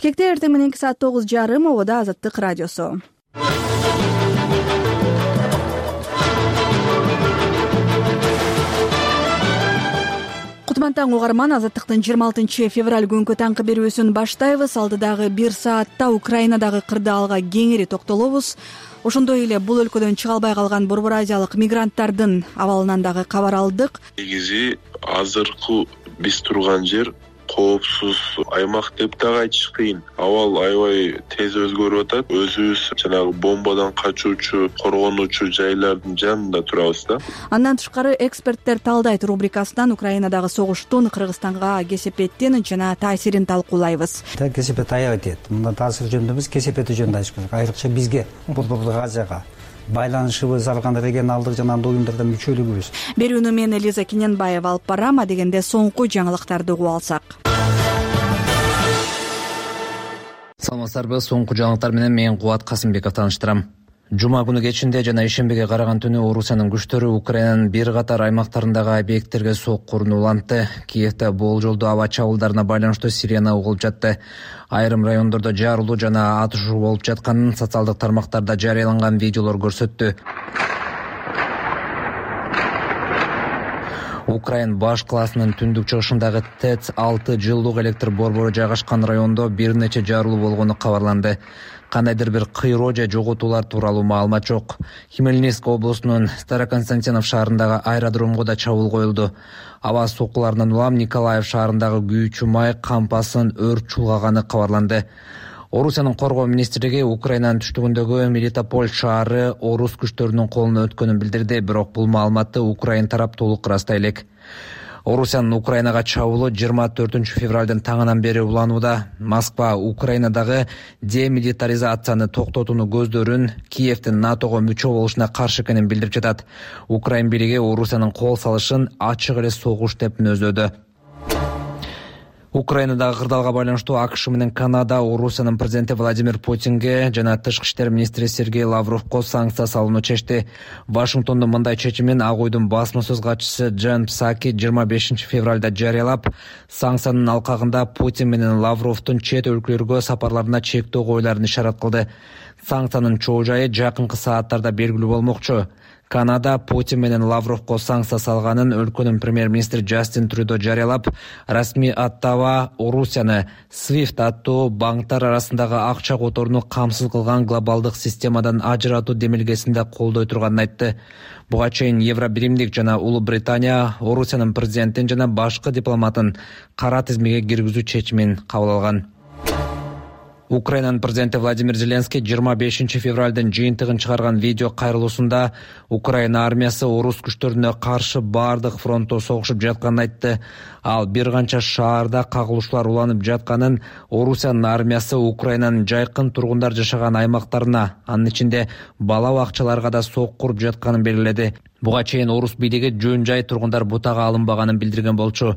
Кекте эртең мененки саат 9:30 обода Азаттык радиосу. Кутман таң угарман, Азаттыктын 26 февраль күнкү таңкы берүүсүн баштайбыз. Алдыдагы 1 саатта Украинадагы кырдаалга кеңири токтолобуз. Ошондой эле бул өлкөдөн чыга албай калган Борбор Азиялык мигранттардын абалынан дагы кабар алдык. Негизи азыркы биз турган жер коопсуз аймак деп дагы айтыш кыйын. Абал аябай тез өзгөрүп атат. Өзүбүз жанагы бомбадан качуучу, коргонуучу жайлардын жанында турабыз да. Андан тышкары эксперттер талдайт рубрикасынан Украинадагы согуштун Кыргызстанга кесепеттин жана таасирин талкуулайбыз. Кесепет аябай тиет. Мындан таасир жөнүндө эмес, кесепети жөнүндө айтыш керек. Айрыкча бизге Борбор Азияга байланышыбыз, алган регионалдык жана андый уюмдарда мүчөлүгүбүз. Берүүнү мен Элиза Кененбаева алып барам, дегенде соңку жаңылыктарды угуп алсак. Саламатсыздарбы, соңку жаңылыктар менен мен Кубат Касымбеков тааныштырам. Жума күнү кечинде жана ишембиге караган түнү Орусиянын күчтөрү Украинанын бир катар аймактарындагы объекттерге соккурун улантты. Киевде болжолдуу аба чабуулдарына байланыштуу сирена угулуп жатты. Айрым райондордо жарылуу жана атышуу болуп жатканын социалдык тармактарда жарыяланган видеолор көрсөттү. Украин баш калаасынын түндүк чыгышындагы ТЭЦ-6 жылуулук электр борбору жайгашкан райондо бир нече жарылуу болгону кабарланды. Кандайдыр бир кыйроо же жоготуулар тууралуу маалымат жок. Хмельницк облусунун Староконстантинов шаарындагы аэродромго да чабуул коюлду. Аба соккуларынан улам Николаев шаарындагы күйүүчү май кампасын өрт чулгаганы кабарланды. Орусиянын коргоо министрлиги Украинанын түштүгүндөгү Мелитополь шаары орус күчтөрүнүн колуна өткөнүн билдирди, бирок бул маалыматты Украин тарап толук ырастай элек. Орусиянын Украинага чабуулу 24 февралдын таңынан бери уланууда. Москва Украинадагы демилитаризацияны токтотууну көздөрүн, Киевдин НАТОго мүчө болушуна каршы экенин билдирип жатат. Украин бийлиги Орусиянын кол салышын ачык эле согуш деп мүнөздөдү. Украинадагы кырдаалга байланыштуу АКШ менен Канада Орусиянын президенти Владимир Путинге жана тышкы иштер министри Сергей Лавровго санкция салууну чечти. Вашингтондун мындай чечимин Ак Уйдун басма сөз катчысы Джен Псаки 25 февралда жарыялап, санкциянын алкагында Путин менен Лавровдун чет өлкөлөргө сапарларына чектөө коюларын ишарат кылды. Санкциянын чоо жайы жакынкы сааттарда белгилүү болмокчу. Канада Путин менен Лавровго санкция салганын өлкөнүн премьер-министри Джастин Трюдо жарыялап, расмий аттава Орусияны SWIFT аттуу банктар арасындагы акча которууну камсыз кылган глобалдык системадан ажыратуу демилгесинде колдой турганын айтты. Буга чейин Евробиримдик жана Улуу Британия Орусиянын президентин жана башкы дипломатын кара тизмеге киргизүү чечимин кабыл алган. Украинанын президенти Владимир Зеленский 25 февралдын жыйынтыгын чыгарган видео кайрылуусунда Украина армиясы орус күчтөрүнө каршы бардык фронтто согушуп жатканын айтты. Ал бир канча шаарда кагылышуулар уланып жатканын, Орусиянын армиясы Украинанын жайкын тургундар жашаган аймактарына, анын ичинде бала бакчаларга да соккуруп жатканын белгиледи. Буга чейин орус бийлиги жөн-жай тургундар бутага алынбаганын билдирген болчу.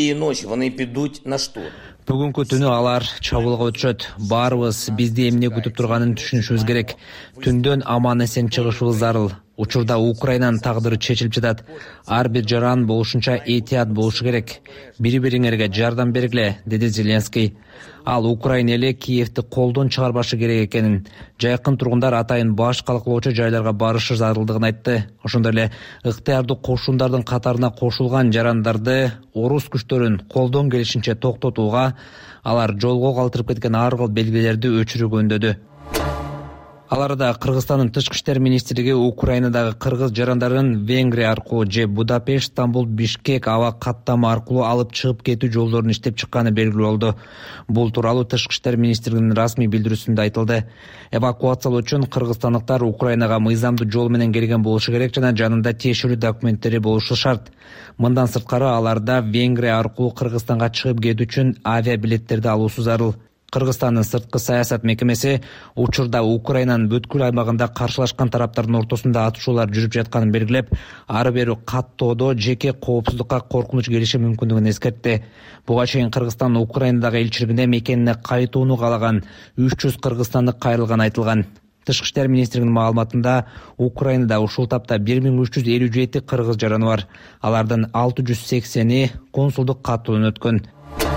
Бүгүнкү түнү алар чабуулга өтүшөт. Баарыбыз бизди эмне күтүп турганын түшүнүшүбүз керек. Түндөн аман эсен чыгышыбыз зарыл. Учурда Украинанын тагдыры чечилип жатат. Ар бир жаран болушунча этият болушу керек. Бири-бириңерге жардам бергиле, деди Зеленский. Ал Украина эли Киевди колдон чыгарбашы керек экенин, жайкын тургундар атайын баш калкылоочу жайларга барышы зарылдыгын айтты. Ошондой эле ыктыярдуу кошундардын катарына кошулган жарандарды орус күчтөрүн колдон келишинче токтотууга, алар жолго калтырып кеткен ар кыл белгилерди өчүрүүгө үндөдү. Аларда Кыргызстандын тышкы иштер министрлиги Украинадагы кыргыз жарандарын Венгрия аркылуу же Будапешт, Стамбул, Бишкек аба каттама аркылуу алып чыгып кетүү жолдорун иштеп чыкканы белгилүү болду. Бул тууралуу тышкы иштер министрлигинин расмий билдирүүсүндө айтылды. Эвакуациялоо үчүн кыргызстандыктар Украинага мыйзамдуу жол менен келген болушу керек жана жанында тиешелүү документтери болушу шарт. Мындан сырткары аларда Венгрия аркылуу Кыргызстанга чыгып кетүү үчүн авиабилеттерди алуусу зарыл. Кыргызстандын сырткы саясат мекемеси учурда Украинанын бүткүл аймагында каршылашкан тараптардын ортосунда атышуулар жүрүп жатканын белгилеп, ары бери каттоодо жеке коопсуздукка коркунуч келиши мүмкүндүгүн эскертти. Буга чейин Кыргызстан Украинадагы элчилигине мекенине кайтууну каалаган 300 кыргызстандык кайрылганы айтылган. Тышкы иштер министринин маалыматында Украинада ушул тапта 1357 кыргыз жараны бар. Алардын 680-и консулдук каттоодон өткөн.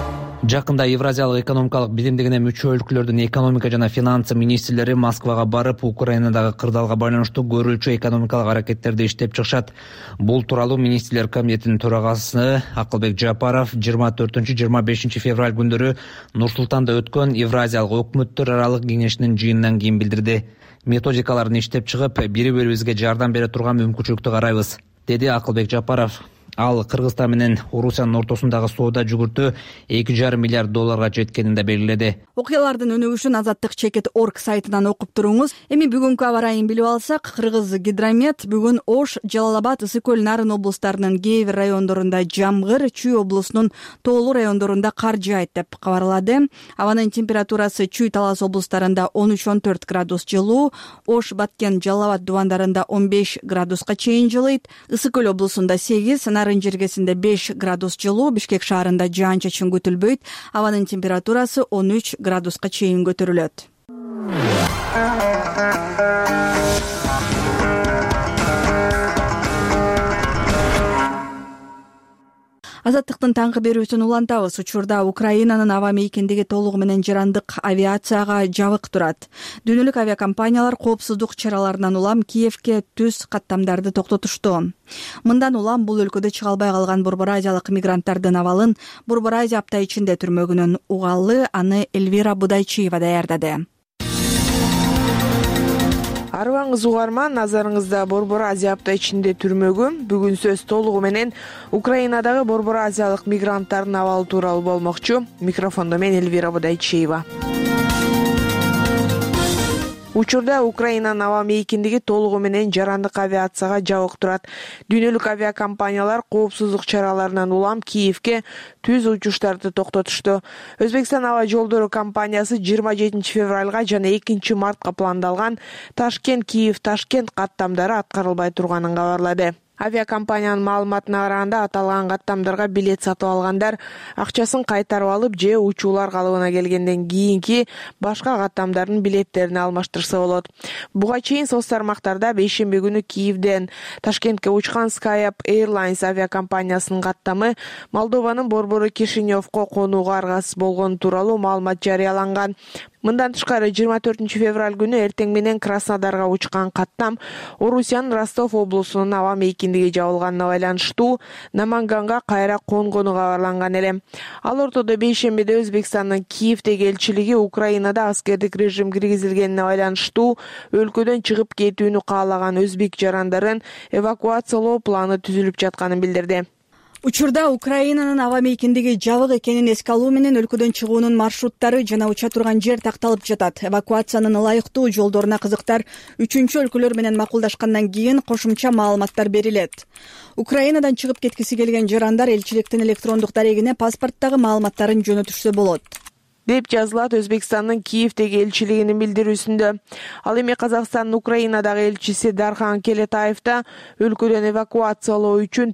Жакында Евразиялык экономикалык биримдигине мүчө өлкөлөрдүн экономика жана финансы министрлери Москвага барып, Украинадагы кырдаалга байланыштуу көрүүчү экономикалык аракеттерди иштеп чыгышат. Бул тууралуу министрлер комитетинин төрагасы Акылбек Жапаров 24-25 февраль күндөрү Нур-Султанда өткөн Евразиялык өкмөттөр аралык кеңешинин жыйынынан кийин билдирди. Методикаларын иштеп чыгып, бири-бирибизге жардам бере турган мүмкүнчүлүктү карайбыз, деди Акылбек Жапаров. Ал Кыргызстан менен Орусиянын ортосундагы соода жүгүртүү $2,5 миллиард жеткенин да белгиледи. Окуялардын өнүгүшүн Азаттык Чекит.org сайтынан окуп туруңуз. Эми бүгүнкү аба ырайын билип алсак, Кыргыз Гидромет бүгүн Ош, Жалал-Абад, Ысык көл, Нарын облустарынын кээ бир райондорунда жамгыр, Чүй облусунун тоолуу райондорунда кар жаайт деп кабарлады. Абанын температурасы Чүй, Талас облустарында 13-14 градус жылуу, Ош, Баткен, Жалал-Абад дубандарында 15 градуска чейин жылыйт, Ысык көл облусунда 8, Нарын жергесинде 5 градус жылуу, Бишкек шаарында жаан-чачын күтүлбөйт. Абанын температурасы 13 градуска чейин көтөрүлөт. Азаттыктын таңкы берүүсүн улантабыз. Учурда Украинанын аба мейкиндиги толугу менен жарандык авиацияга жабык турат. Дүйнөлүк авиакомпаниялар коопсуздук чараларынан улам Киевке түз каттамдарды токтотушту. Мындан улам бул өлкөдө чыга албай калган Борбор Азиялык мигранттардын абалын Борбор Азия апта ичинде түрмөгүнөн угалы. Аны Эльвира Будайчиева даярдады. Арыбаңыз угарман, назарыңызда Борбор Азия апта ичинде түрмөгү. Бүгүн сөз толугу менен Украинадагы Борбор Азиялык мигранттардын абалы тууралуу болмокчу. Микрофондо мен Эльвира Будайчиева. Учурда Украинанын аба мейкиндиги толугу менен жарандык авиацияга жабык турат. Дүйнөлүк авиакомпаниялар коопсуздук чараларынан улам Киевке түз учуштарды токтотушту. Өзбекстан аба жолдору компаниясы 27 февралга жана 2 мартка пландалган Ташкент-Киев-Ташкент каттамдары аткарылбай турганын кабарлады. Авиакомпаниянын маалыматына караганда, аталган каттамдарга билет сатып алгандар акчасын кайтарып алып же учуулар калыбына келгенден кийинки башка каттамдардын билеттерин алмаштырса болот. Буга чейин соц тармактарда бейшемби күнү Киевден Ташкентке учкан Skype Airlines авиакомпаниясынын каттамы Молдованын борбору Кишиневко конууга аргасыз болгону тууралуу маалымат жарыяланган. Мындан тышкары 24 февраль күнү эртең менен Краснодарга учкан каттам Орусиянын Ростов облусунун аба мейкиндиги жабылганына байланыштуу Наманганга кайра конгону кабарланган эле. Ал ортодо бейшембиде Өзбекстандын Киевдеги элчилиги Украинада аскердик режим киргизилгенине байланыштуу өлкөдөн чыгып кетүүнү каалаган өзбек жарандарын эвакуациялоо планы түзүлүп жатканын билдирди. Учурда Украинанын аба мейкиндиги жабык экенин эске алуу менен өлкөдөн чыгуунун маршруттары жана уча турган жер такталып жатат. Эвакуациянын ылайыктуу жолдоруна кызыктар 3 өлкөлөр менен макулдашкандан кийин кошумча маалыматтар берилет. Украинадан чыгып кеткиси келген жарандар элчиликтин электрондук дарегине паспорттагы маалыматтарын жөнөтүшсө болот, деп жазылат Өзбекстандын Киевдеги элчилигинин билдирүүсүндө. Ал эми Казакстандын Украинадагы элчиси Дархан Келетаев да өлкөдөн эвакуациялоо үчүн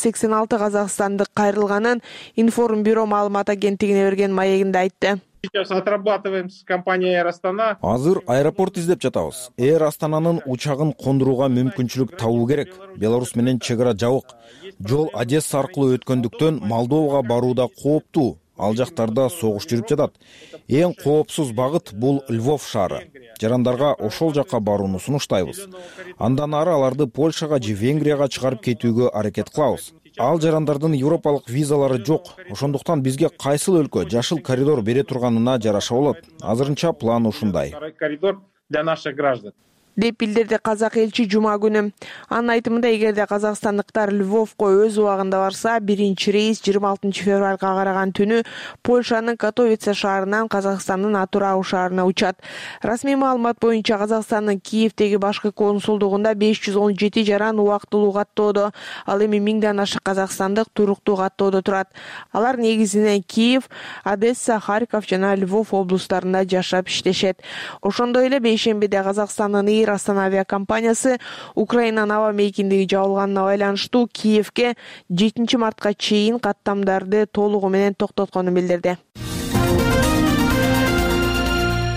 486 казакстандык кайрылганын Информбюро маалымат агенттигине берген маегинде айтты. Сейчас отрабатываем с компанией Air Astana. Азыр аэропорт издеп жатабыз. Air Астананын учагын кондурууга мүмкүнчүлүк табуу керек. Беларусь менен чек ара жабык. Жол Одесса аркылуу өткөндүктөн Молдовага барууда кооптуу. Ал жактарда согуш жүрүп жатат. Эң коопсуз багыт бул Львов шаары. Жарандарга ошол жакка барууну сунуштайбыз. Андан ары аларды Польшага же Венгрияга чыгарып кетүүгө аракет кылабыз. Ал жарандардын европалык визалары жок. Ошондуктан бизге кайсыл өлкө жашыл коридор бере турганына жараша болот. Азырынча план ушундай. Коридор для наших граждан. деп билдирди казак элчи жума күнү. Анын айтымында, эгерде казакстандыктар Львовко өз убагында барса, биринчи рейс 26 февралга караган түнү Польшанын Катовице шаарынан Казакстандын Атурау шаарына учат. Расмий маалымат боюнча Казакстандын Киевдеги башкы консулдугунда 517 жаран убактылуу каттоодо, ал эми 1000ден ашык казакстандык туруктуу каттоодо турат. Алар негизинен Киев, Одесса, Харьков жана Львов облустарында жашап иштешет. Ошондой эле бейшембиде Казакстандын Air Astana авиакомпаниясы Украинанын аба мейкиндиги жабылганына байланыштуу Киевке 7 мартка чейин каттамдарды толугу менен токтотконун билдирди.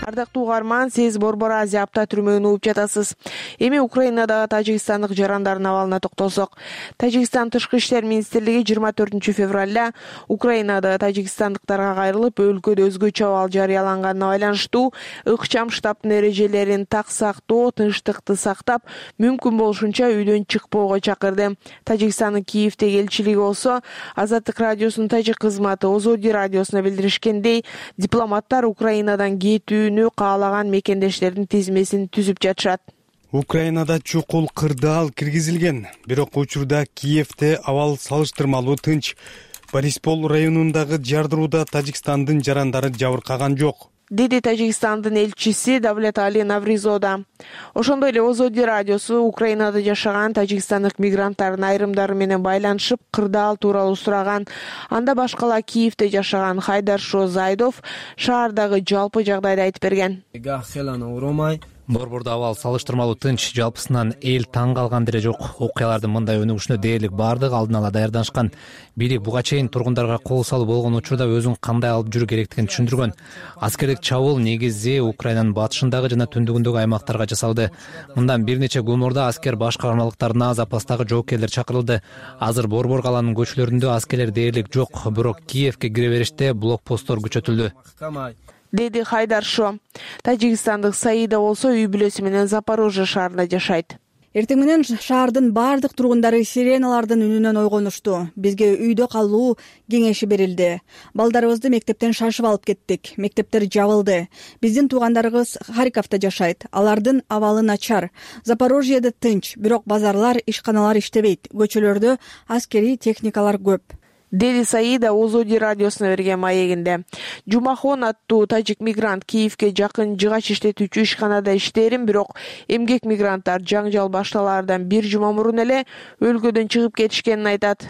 Ардактуу угарман, сиз Борбор Азия апта түрмөгүн угуп жатасыз. Эми Украинадагы тажикстандык жарандардын абалына токтолсок. Тажикстан Тышкы иштер министрлиги 24-февралда Украинада тажикстандыктарга кайрылып, өлкөдө өзгөчө абал жарыяланганына байланыштуу ыкчам штабтын эрежелерин так сактоо, тынчтыкты сактап, мүмкүн болушунча үйдөн чыкпоого чакырды. Тажикстандын Киевдеги элчилиги болсо, Азаттык радиосунун тажик кызматы Озоди радиосуна билдиришкендей, дипломаттар Украинадан кетүүнү каалаган мекендештердин тизмесин түзүп жатышат. Украинада чукул кырдаал киргизилген, бирок учурда Киевде абал салыштырмалуу тынч. Бориспол районундагы жардырууда Тажикстандын жарандары жабыркаган жок, деди Тажикстандын элчиси Давлетали Навризода. Ошондой эле Озоди радиосу Украинада жашаган тажикстандык мигранттардын айрымдары менен байланышып, кырдаал тууралуу сураган. Анда башкала Киевде жашаган Хайдаршо Зайдов шаардагы жалпы жагдайды айтып берген. Борбордо абал салыштырмалуу тынч, жалпысынан эл таң калган деле жок. Окуялардын мындай өнүгүшүнө дээрлик бардыгы алдын ала даярданышкан. Бийлик буга чейин тургундарга кол салуу болгон учурда өзүн кандай алып жүрүү керектигин түшүндүргөн. Аскердик чабуул негизи Украинанын батышындагы жана түндүгүндөгү аймактарга жасалды. Мындан бир нече күн мурда аскер баш каармалыктарына запастагы жоокерлер чакырылды. Азыр Борбор калаанын көчөлөрүндө аскерлер дээрлик жок, бирок Киевге кире бериште блокпосттор күчөтүлдү, деди Хайдаршо. Тажикстандык Саида болсо үй бүлөсү менен Запорожье шаарында жашайт. Эртең менен шаардын бардык тургундары сиреналардын үнүнөн ойгонушту. Бизге үйдө калуу кеңеши берилди. Балдарыбызды мектептен шашып алып кеттик. Мектептер жабылды. Биздин туугандарыбыз Харьковдо жашайт. Алардын абалы начар. Запорожьеде тынч, бирок базарлар, ишканалар иштебейт. Көчөлөрдө аскерий техникалар көп, деди Саида Озоди радиосуна берген маегинде. Жумахон аттуу тажик мигрант Киевге жакын жыгач иштетүүчү ишканада иштээрин, бирок эмгек мигранттар жаңжал башталаардан бир жума мурун эле өлкөдөн чыгып кетишкенин айтат.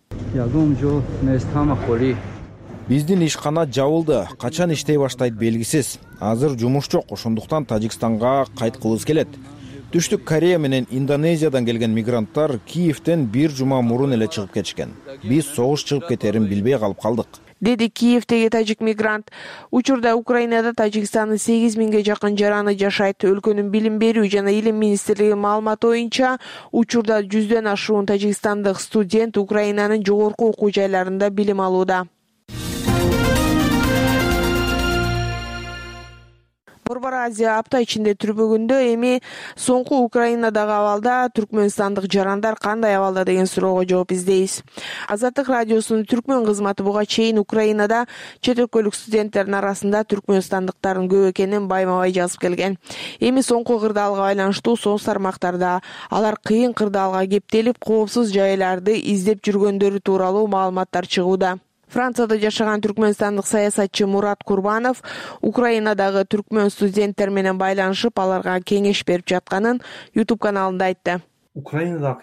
Биздин ишкана жабылды, качан иштей баштайт белгисиз. Азыр жумуш жок, ошондуктан Тажикстанга кайткыбыз келет. Түштүк Корея менен Индонезиядан келген мигранттар Киевден бир жума мурун эле чыгып кетишкен. Биз согуш чыгып кетерин билбей калып калдык, деди Киевдеги тажик мигрант. Учурда Украинада Тажикстандын 8000ге жакын жараны жашайт. Өлкөнүн билим берүү жана илим министрлиги маалыматы боюнча, учурда 100дөн ашуун тажикстандык студент Украинанын жогорку окуу жайларында билим алууда. Борбор Азия апта ичинде түрбөгүндө эми соңку Украинадагы абалда түркмөнстандык жарандар кандай абалда деген суроого жооп издейбиз. Азаттык радиосунун түркмөн кызматы буга чейин Украинада чет өлкөлүк студенттердин арасында түркмөнстандыктардын көп экенин байма-бай жазып келген. Эми соңку кырдаалга байланыштуу соц тармактарда алар кыйын кырдаалга кептелип, коопсуз жайларды издеп жүргөндөрү тууралуу маалыматтар чыгууда. Францияда жашаган түркмөнстандык саясатчы Мурат Курбанов Украинадагы түркмөн студенттер менен байланышып, аларга кеңеш берип жатканын YouTube каналында айтты. Украинада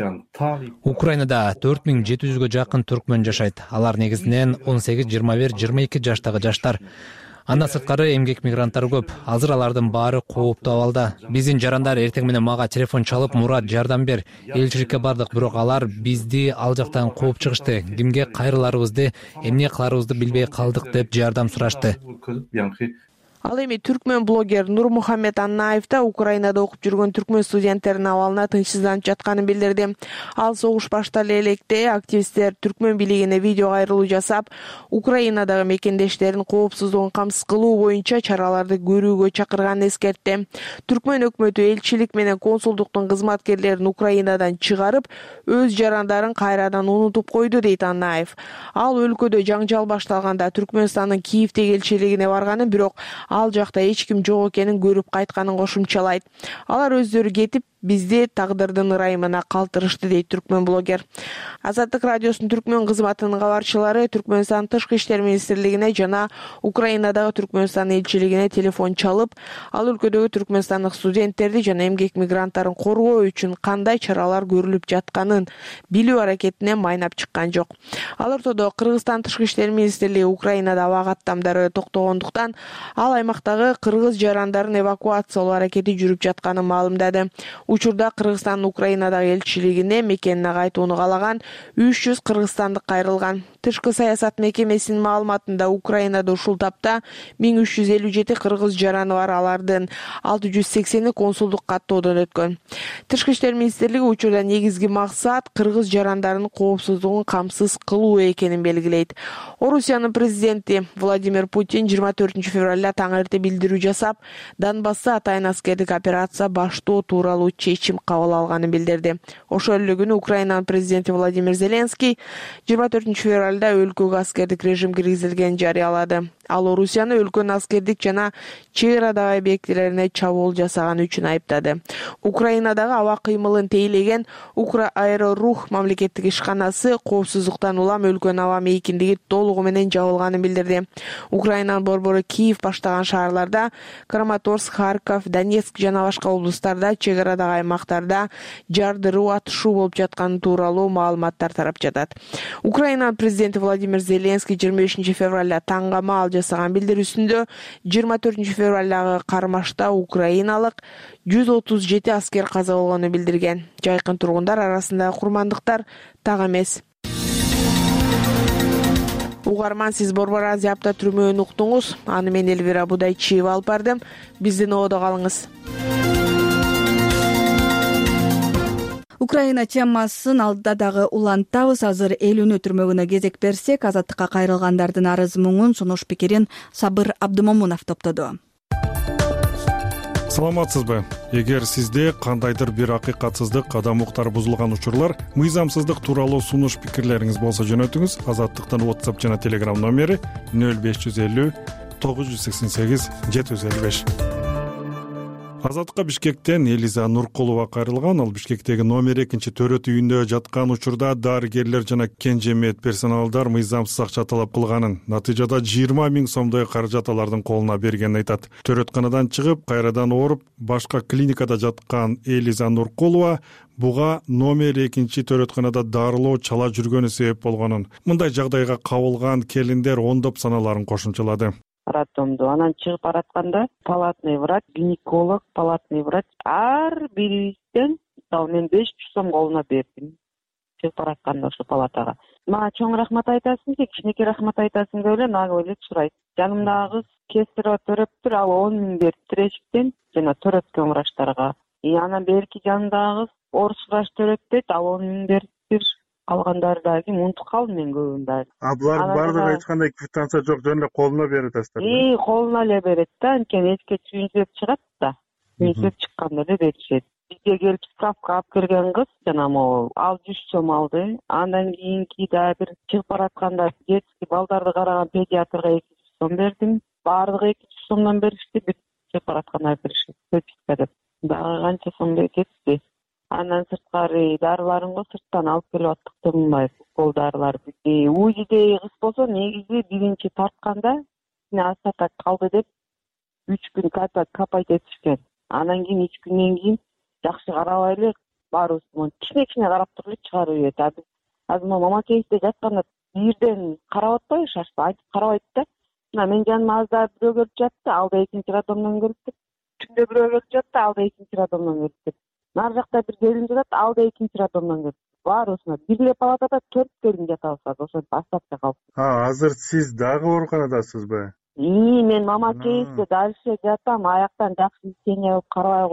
4700гө жакын түркмөн жашайт. Алар негизинен 18, 21, 22 жаштагы жаштар. Андан сырткары эмгек мигранттары көп. Азыр алардын баары кооптуу абалда. Биздин жарандар эртең менен мага телефон чалып, Мурат, жардам бер. Элчиликке бардык, бирок алар бизди ал жактан кууп чыгышты. Кимге кайрыларыбызды, эмне кыларыбызды билбей калдык деп жардам сурашты. Ал эми түркмөн блогер Нурмухаммед Аннаев да Украинада окуп жүргөн түркмөн студенттердин абалына тынчсызданып жатканын билдирди. Ал согуш баштале электе активисттер түркмөн бийлигине видео кайрылуу жасап, Украинадагы мекендештерин коопсуздугун камсыз кылуу боюнча чараларды көрүүгө чакырганын эскертти. Түркмөн өкмөтү элчилик менен консулдуктун кызматкерлерин Украинадан чыгарып, өз жарандарын кайрадан унутуп койду, дейт Аннаев. Ал өлкөдө жаңжал башталганда Түркмөнстандын Киевдеги элчилигине барганын, бирок ал жакта эч ким жок экенин көрүп кайтканын кошумчалайт. Алар өздөрү кетип, бизди тагдырдын ырайымына калтырышты, дейт түркмөн блогер. Азаттык радиосунун түркмөн кызматынын кабарчылары Түркмөнстан Тышкы иштер министрлигине жана Украинадагы Түркмөнстан элчилигине телефон чалып, ал өлкөдөгү түркмөнстандык студенттерди жана эмгек мигранттарын коргоо үчүн кандай чаралар көрүлүп жатканын билүү аракетине майнап чыккан жок. Ал ортодо Кыргызстан Тышкы иштер министрлиги Украинада аба каттамдары токтогондуктан ал аймактагы кыргыз жарандарын эвакуациялоо аракети жүрүп жатканын маалымдады. Учурда Кыргызстандын Украинадагы элчилигине мекенине кайтууну каалаган 300 кыргызстандык кайрылган. Тышкы саясат мекемесинин маалыматында Украинада ушул тапта 1357 кыргыз жараны бар, алардын 680 консулдук каттоодон өткөн. Тышкы иштер министрлиги учурда негизги максат кыргыз жарандардын коопсуздугун камсыз кылуу экенин белгилейт. Орусиянын президенти Владимир Путин 24 февралда таң эрте билдирүү жасап, Донбасста атайын аскердик операция баштоо тууралуу чечим кабыл алганын билдирди. Ошол эле күнү Украинанын президенти Владимир Зеленский 24 февралда өлкөгө аскердик режим киргизилгенин жарыялады. Ал Орусияны өлкөнүн аскердик жана чек арадагы объектилерине чабуул жасаганы үчүн айыптады. Украинадагы аба кыймылын тейлеген Укра-Аэрорух мамлекеттик ишканасы коопсуздуктан улам өлкөнүн аба мейкиндиги толугу менен жабылганын билдирди. Украинанын борбору Киев баштаган шаарларда Краматорск, Харьков, Донецк жана башка облустарда чек арадагы аймактарда жардыруу, атышуу болуп жатканы тууралуу маалыматтар тарап жатат. Украинанын президенти Владимир Зеленский 25 февралда таңга маал жасаган билдирүүсүндө 24 февралдагы кармашта украиналык 137 аскер каза болгонун билдирген. Жайкын тургундар арасындагы курмандыктар так эмес. Угарман, сиз Борбор Азия апта түрмөөнү уктуңуз. Аны мен Элвира Будайчиева алып бардым. Биздин ободо калыңыз. Украина темасын алдыда дагы улантабыз. Азыр эл үнү түрмөгүнө кезек берсек, азаттыкка кайрылгандардын арыз муңун, сунуш пикирин Сабыр Абдымомунов топтоду. Саламатсызбы? Эгер сизде кандайдыр бир акыйкатсыздык, адам укуктары бузулган учурлар, мыйзамсыздык тууралуу сунуш пикирлериңиз болсо жөнөтүңүз. Азаттыктын WhatsApp жана Telegram номери 0550 988 755. Азаттыкка Бишкектен Элиза Нуркулова кайрылган. Ал Бишкектеги номер 2 төрөт үйүндө жаткан учурда дарыгерлер жана кенже медперсоналдар мыйзамсыз акча талап кылганын, натыйжада 20 000 сомдой каражат алардын колуна бергенин айтат. Төрөтканадан чыгып, кайрадан ооруп, башка клиникада жаткан Элиза Нуркулова буга номер 2 төрөтканада дарылоо чала жүргөнү себеп болгонун, мындай жагдайга кабылган келиндер ондоп саналарын кошумчалады. Роддомду анан чыгып баратканда палатный врач, гинеколог, палатный врач ар бирибизден мен 500 сом колуна бердим. Чыгып баратканда ошо палатага. Мага чоң рахмат айтасың же, кичинекей рахмат айтасың деп эле нагы эле сурайт. Жанымдагы кыз кесиро төрөптүр, ал 10 000 берди тирешиктен жана төрөткөн врачтарга. Анан берки жанымдагы кыз орус врач төрөт дейт, ал 10 000 берди. Калгандары дагы унутуп калдым мен көбүн дагы. Булардын баардыгы эч кандай квитанция жок, жөн эле колуна берип атасыздар. Колуна эле берет да, анткени эчке чүйүнчүп чыгат да. Чүйүнчүп чыкканда эле беришет. Бизге келип справка алып келген кыз жана могу ал 100 сом алды. Андан кийинки дагы бир чыгып баратканда детский балдарды караган педиатрга 200 сом бердим. Баардыгы 200 сомдон беришти, бүт чыгып баратканда беришет. Прописка деп. Дагы канча сом кетти. Андан сырткары дарыларымды сырттан алып келип аттык деп мындай кол дарылар. УЗИдеги кыз болсо негизи биринчи тартканда астата калды деп 3 күн капайт этишкен. Анан кийин 3 күндөн кийин жакшы карабай эле баарыбыз кичине карап туруп эле чыгарып ийет. Азыр мама кейсте жатканда бирден карап атпайбы, шашпа айтып карабайт да. Мына мен жаныма азда бирөө келип жатты, алда экинчи роддомдон келип деп. Түндө бирөө келип жатты, алда экинчи роддомдон келип деп. Нар жакта бир келин жатат, алда экинчи роддомдон келип. Баарыбызна бир эле палатада 4 келин жатабыз, ошо астапта калып. Азыр сиз дагы ооруканадасызбы? Мен мама кейсте дальше жатам, аяктан жакшы лечение кылып карабай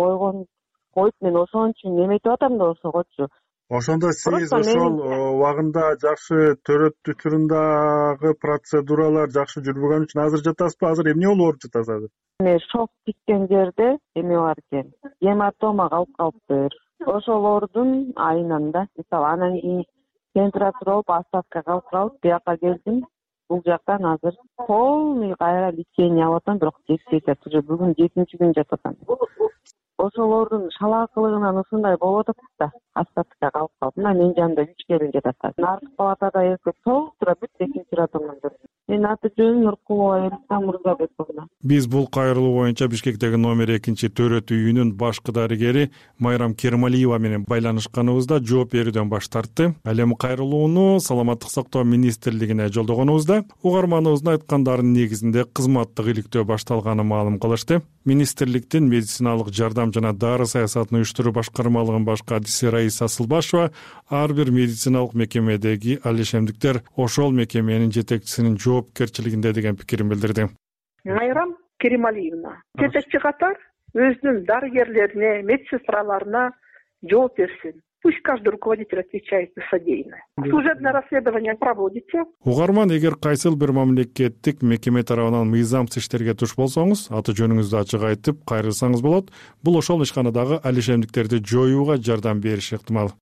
коюп мен ошон үчүн неметип атам да ошогочу. Ошондо сиз ошол убагында жакшы төрөт учурундагы процедуралар жакшы жүрбөгөн үчүн азыр жатасызбы? Азыр эмне болуп ооруп жатасыз азыр? Шок тиккен жерде эме бар экен. Гематома калып калыптыр. Ошол оорудун айынан да. Мисалы анан кийин температура болуп остатка калып калып, бияка келдим. Бул жактан азыр полный кайра лечение алып атам, бирок жетпейт. Уже бүгүн 7-чи күн жатып атам. Ошол оорудун шалаакылыгынан ушундай болуп атат да. Остатка калып калып. Мына менин жанымда 3 келин жатат. Наркы палатада толук тура бүт экинчи роддомдон көрдүм. Менин аты жөнүм Нуркулова Элиза Мурзабековна. Биз бул кайрылуу боюнча Бишкектеги номер 2 төрөт үйүнүн башкы дарыгери Майрам Кермалиева менен байланышканыбызда жооп берүүдөн баш тартты. Ал эми кайрылууну Саламаттык сактоо министрлигине жолдогонубузда угарманыбыздын айткандарынын негизинде кызматтык иликтөө башталганын маалым кылышты. Министрликтин медициналык жардам жана дары саясатын уюштуруу башкармалыгынын баш кадиси Раиса Асылбашева ар бир медициналык мекемедеги алишемдиктер ошол мекеменин жетекчисинин жоопкерчилигинде деген пикирин билдирди. Майрам Керималиевна жетекчи катар өзүнүн дарыгерлерине, медсестраларына жооп берсин. Пусть каждый руководитель отвечает за содеянное. Служебное расследование проводите. Угарман, эгер кайсыл бир мамлекеттик мекеме тарабынан мыйзамсыз иштерге туш болсоңуз, аты жөнүңүздү ачык айтып кайрылсаңыз болот. Бул ошол ишканадагы алишемдиктерди жоюуга жардам бериши ыктымал.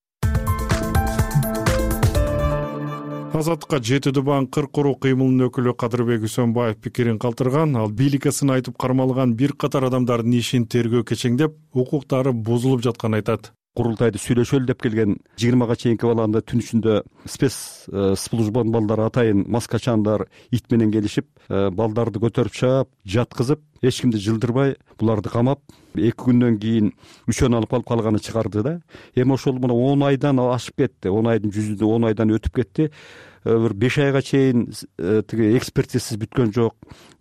Азаттыкка Жетидубан кыр куруу кыймылынын өкүлү Кадырбек Үсөнбаев пикирин калтырган. Ал бийликке сын айтып кармалган бир катар адамдардын ишин тергөө кечеңдеп, укуктары бузулуп жатканын айтат. Курултайды сүйлөшөлү деп келген 20га чейинки баланы түн ичинде спец службанын балдары атайын маскачандар ит менен келишип, балдарды көтөрүп чаап, жаткызып, эч кимди жылдырбай, буларды камап, 2 күндөн кийин үчөн алып калып калганы чыгарды да. Эми ошол мына 10 айдан ашып кетти. 10 айдын жүзүндө 10 айдан өтүп кетти. Бир 5 айга чейин тиги экспертизасы бүткөн жок.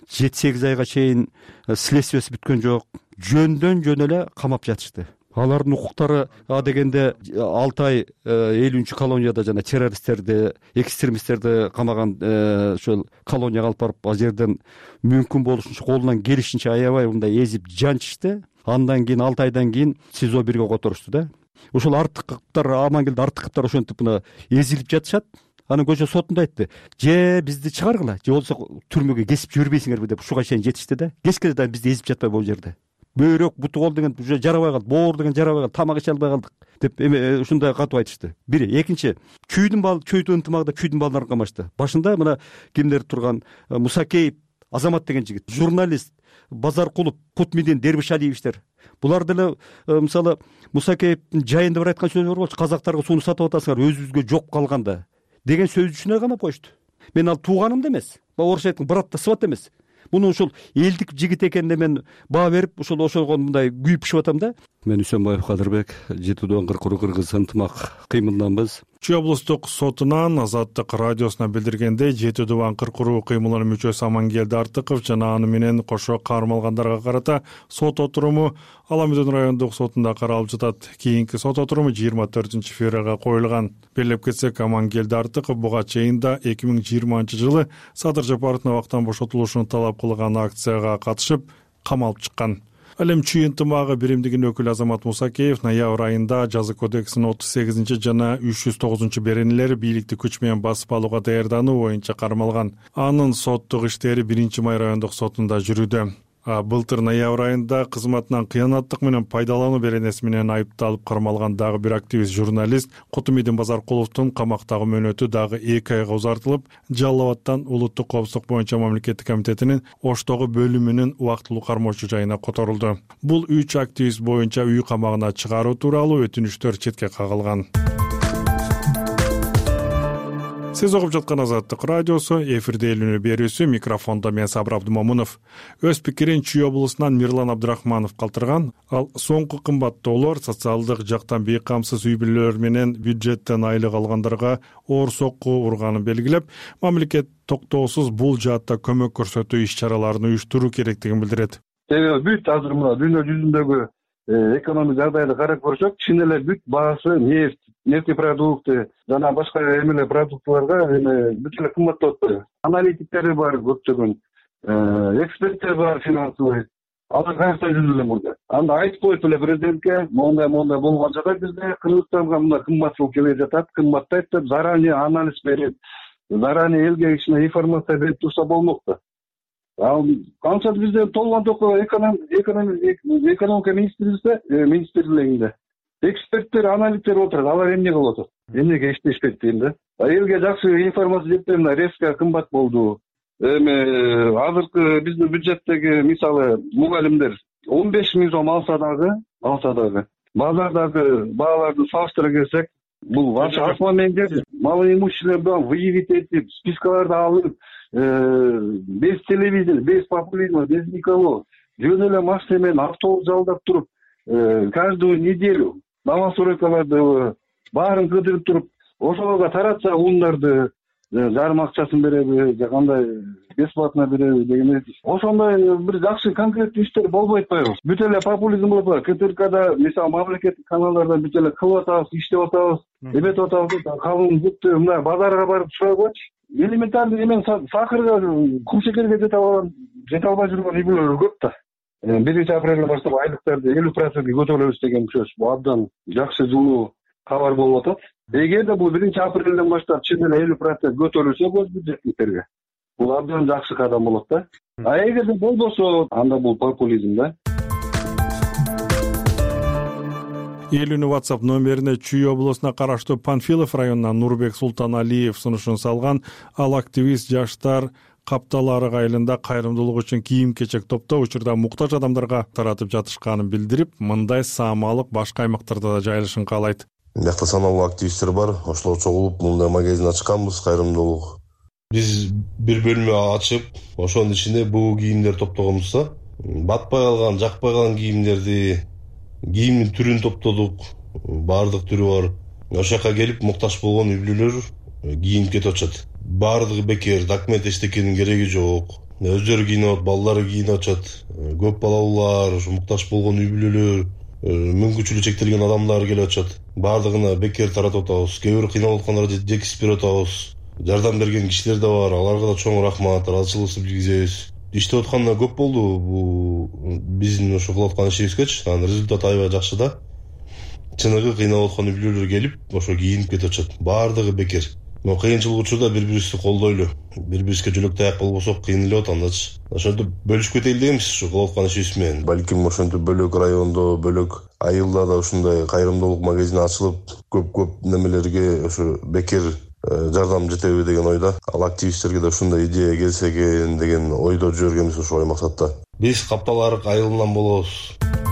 7-8 айга чейин следствиясы бүткөн жок. Жөндөн жөн эле камап жатышты. Алардын укуктары дегенде 6 ай 50-чү колонияда жана террористтерди, экстремисттерди камаган ошол колонияга алып барып, ал жерден мүмкүн болушунча колунан келишинче аябай мындай эзип жанчышты. Андан кийин 6 айдан кийин СИЗО 1ге которушту да. Ошол Артыковдор, Амангелди Артыковдор ошентип мына эзилип жатышат. Анын көчө сотунда айтты: "Же бизди чыгаргыла, же болбосо түрмөгө кесип жибербейсиңерби" деп ушуга чейин жетишти да. Кескенде да бизди эзип жатпай бул жерде. Бөйрөк, буту кол деген уже жарабай калды, боор деген жарабай калды, тамак иче албай калдык деп эми ушундай катып айтышты. Бири, экинчи, чүйдүн ынтымагында чүйдүн балдарын камашты. Башында мына кимдер турган Мусакеев, Азамат деген жигит, журналист, Базаркулов, Кутмидин, Дербишалиевичтер. Булар деле мисалы Мусакеевдин жайында бир айткан сөзү бар болчу: "Казактарга сууну сатып атасыңар, өзүбүзгө жок калганда" деген сөз үчүн камап коюшту. Мен ал тууганымды эмес, орусча айткан брат да сват эмес. Муну ошол элдик жигит экенине мен баа берип, ошого мындай күйүп пишип атам да. Мен Үсөнбаев Кадырбек, Жетидубан кыр куруу кыргыз ынтымак кыймылынанбыз. Чүй облустук сотунан Азаттык радиосуна билдиргендей, Жетидубан кыр куруу кыймылынын мүчөсү Амангелди Артыков жана аны менен кошо кармалгандарга карата сот отуруму Аламүдөн райондук сотунда каралып жатат. Кийинки сот отуруму 24-февралга коюлган. Белеп кетсек, Амангелди Артыков буга чейин да 2020-жылы Садыр Жапаровдун абактан бошотулушун талап кылган акцияга катышып, камалып чыккан. Ал эми чүй ынтымагы биримдигинин өкүлү Азамат Мусакеев ноябрь айында жаза кодексинин 38 жана 309 беренелери бийликти күч менен басып алууга даярдануу боюнча кармалган. Анын соттук иштери 1-май райондук сотунда жүрүүдө. Былтыр ноябрь айында кызматынан кыянаттык менен пайдалануу беренеси менен айыпталып кармалган дагы бир активист журналист Кутумидин Базаркуловдун камактагы мөөнөтү дагы 2 айга узартылып, Жалал Абадтан Улуттук коопсуздук боюнча мамлекеттик комитетинин Оштогу бөлүмүнүн убактылуу кармоочу жайына которулду. Бул 3 активист боюнча үй камагына чыгаруу тууралуу өтүнүчтөр четке кагылган. Сиз угуп жаткан Азаттык радиосу, эфирде эл үнү берүүсү, микрофондо мен Сабыр Абдумомунов. Өз пикирин Чүй облусунан Мирлан Абдрахманов калтырган. Ал соңку кымбаттоолор социалдык жактан бейкамсыз үй бүлөлөр менен бюджеттен айлык алгандарга оор сокку урганын белгилеп, мамлекет токтоосуз бул жаатта көмөк көрсөтүү иш-чараларын уюштуруу керектигин билдирет. Себеби бүт азыр мына дүйнө жүзүндөгү экономик жагдайды карап көрсөк, чын эле бүт баасы нефть продукты жана башка эмеле продуктыларга бүт эле кымбаттап атпайбы? Аналитиктери бар көптөгөн, эксперттер бар финансовый. Алар каякта жүрүп эле мурда. Анда айтып коюп эле президентке, мондай болгон жагат бизде Кыргызстанга мына кымбатчылык келе жатат, кымбаттайт деп заранее анализ берип, заранее элге кичине информация берип турса болмок да. Канча бизде толгон токко экономика министрлигинде эксперттер, аналиттер отурат. Алар эмне кылып атат? Эмнеге иштешпейт дейм да. Элге жакшы информация жетпей мына резко кымбат болду. Эми азыркы биздин бюджеттеги мисалы мугалимдер 15 000 сом алса дагы базардагы бааларды салыштыра келсек, бул вообще асман менен жер. Малоимущественный выявить этип, спискаларды алып, без телевидения, без популизма, без никого жөн эле машина менен автобус жалдап туруп каждую неделю новостройкаларды баарын кыдырып туруп ошолорго таратса ундарды жарым акчасын береби же кандай бесплатно береби деген ошондой бир жакшы конкреттүү иштер болбой атпайбы? Бүт эле популизм болуп атат. КТРКда мисалы мамлекеттик каналдарда бүт эле кылып атабыз, иштеп атабыз, эметип атабыз. Калың жұртты мына базарга барып сурагычы. Элементарный эмен сахарга, кумшекерге жете албай жүргөн үй бүлөлөр көп да. 1-апрелден баштап айлыктарды 50% көтөрөбүз деген сөз. Бул абдан жакшы жылуу кабар болуп атат. Эгерде бул 1-апрелден баштап чын эле 50% көтөрүлсө госбюджеттиктерге, бул абдан жакшы кадам болот да. А эгерде болбосо, анда бул популизм да. Элүүнү WhatsApp номерине Чүй облусуна караштуу Панфилов районунан Нурбек Султаналиев сунушун салган. Ал активист жаштар Каптал-Арык айылында кайрымдуулук үчүн кийим-кечек топтоо учурда муктаж адамдарга таратып жатышканын билдирип, мындай саамалык башка аймактарда да жайылышын каалайт. Биякта саналуу активисттер бар, ошолор чогулуп мындай магазин ачканбыз, кайрымдуулук. Биз бир бөлмө ачып, ошонун ичинде буу кийимдер топтогонбузда, батпай калган, жакпай калган кийимдерди, кийимдин түрүн топтодук, баардык түрү бар. Ошол жака келип муктаж болгон үй бүлөлөр кийинип кетип атышат. Баардыгы бекер, документ эчтекенин кереги жок. Өздөрү кийинип атат, балдары кийинип атышат. Көп балалуулар, муктаж болгон үй бүлөлөр, мүмкүнчүлүгү чектелген адамдар келип атышат. Баардыгына бекер таратып атабыз. Кээ бир кыйналып аткандарды жекип берип атабыз. Жардам берген кишилер да бар, аларга да чоң рахмат, ыраазычылыгыбызды билгизебиз. Иштеп атканда көп болду. Бул биздин ошо кылып аткан ишибизгечи, анын результаты аябай жакшы да. Чыныгы кыйналып аткан үй бүлөлөр келип, ошо кийинип кетип атышат. Баардыгы бекер. Кыйынчылык учурда бири-бирибизди колдойлу. Бири-бирибизге жөлөк таяк болбосок кыйналып атат андачы. Ошентип бөлүшүп кетели дейбиз ушу кылып аткан ишибиз менен. Балким ошентип бөлөк райондо, бөлөк айылда да ушундай кайрымдуулук магазини ачылып, көп немелерге ошо бекер жардам жетеби деген ойда. Ал активисттерге да ушундай идея келсе экен деген ойдо жүргөнбүз ошол максатта. Биз Каптал-Арык айылынан болобуз.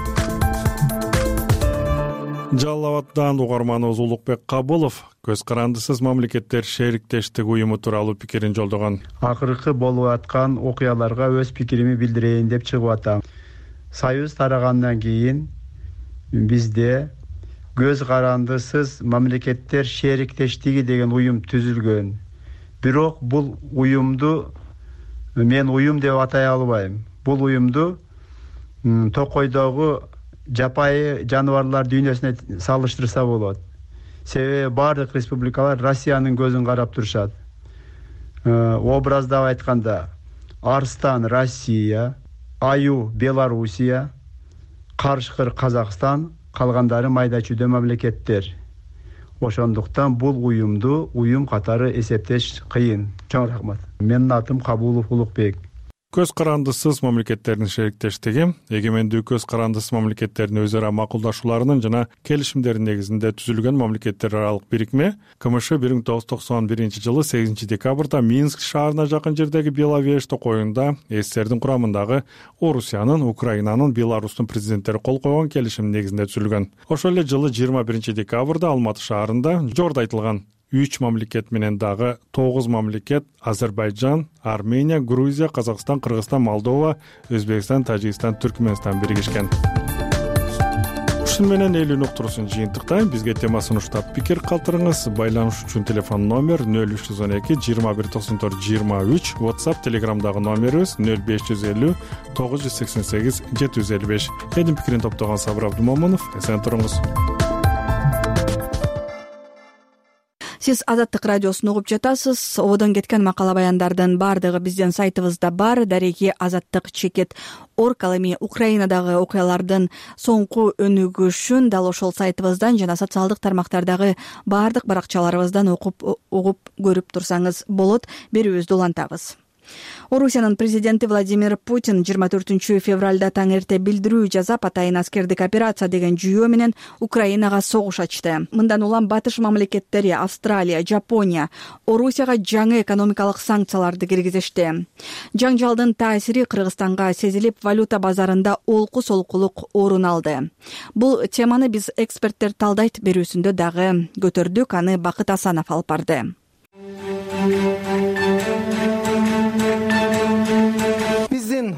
Жалал Абаддан угарманыбыз Улукбек Кабылов көз карандысыз мамлекеттер шериктештик уюму тууралуу пикирин жолдогон. Акыркы болуп аткан окуяларга өз пикирими билдирейин деп чыгып атам. Союз тарагандан кийин бизде көз карандысыз мамлекеттер шериктештиги деген уюм түзүлгөн. Бирок бул уюмду мен уюм деп атай албайм. Бул уюмду Токойдогу жапайы жаныбарлар дүйнөсүнө салыштырса болот. Себеби бардык республикалар Россиянын көзүн карап турушат. Образдап айтканда Арстан Россия, Аю Белоруссия, Карышкыр Казакстан, калгандары майда чүйдө мамлекеттер. Ошондуктан бул уюмду уюм катары эсептеш кыйын. Чоң рахмат. Менин атым Кабулов Улукбек. Көз карандысыз мамлекеттердин шериктештиги эгемендүү көз карандысыз мамлекеттердин өз ара макулдашууларынын жана келишимдердин негизинде түзүлгөн мамлекеттер аралык бирикме КМШ 1991-жылы 8-декабрда Минск шаарына жакын жердеги Беловеж токоюнда СССРдин курамындагы Орусиянын, Украинанын, Беларустун президенттери кол койгон келишим негизинде түзүлгөн. Ошол эле жылы 21-декабрда Алматы шаарында жогоруда айтылган 3 мамлекет менен дагы 9 мамлекет Азербайджан, Армения, Грузия, Казакстан, Кыргызстан, Молдова, Өзбекстан, Тажикстан, Түркмөнстан биригишкен. Ушун менен элүүнү уктуруусун жыйынтыктайм. Бизге тема сунуштап пикир калтырыңыз. Байланыш үчүн телефон номер 0312 2194 23, WhatsApp, Telegramдагы номерибиз 0550 988 755. Эдин пикирин топтогон Сабыр Абдумомунов. Эсен туруңуз. Сиз Азаттык радиосун угуп жатасыз. Одон кеткен макала баяндардын бардыгы биздин сайтыбызда бар. Дареги Азаттык-org. Ал эми Украинадагы окуялардын соңку өнүгүшүн дал ошол сайтыбыздан жана социалдык тармактардагы бардык баракчаларыбыздан угуп көрүп турсаңыз болот. Берүүбүздү улантабыз. Орусиянын президенти Владимир Путин 24 февралда таң эрте билдирүү жазап, атайын аскердик операция деген жүйөө менен Украинага согуш ачты. Мындан улам батыш мамлекеттери Австралия, Жапония Орусияга жаңы экономикалык санкцияларды киргизишти. Жаңжалдын таасири Кыргызстанга сезилип, валюта базарында олку-солкулук орун алды. Бул теманы биз эксперттер талдайт берүүсүндө дагы көтөрдүк. Аны Бакыт Асанов алып барды.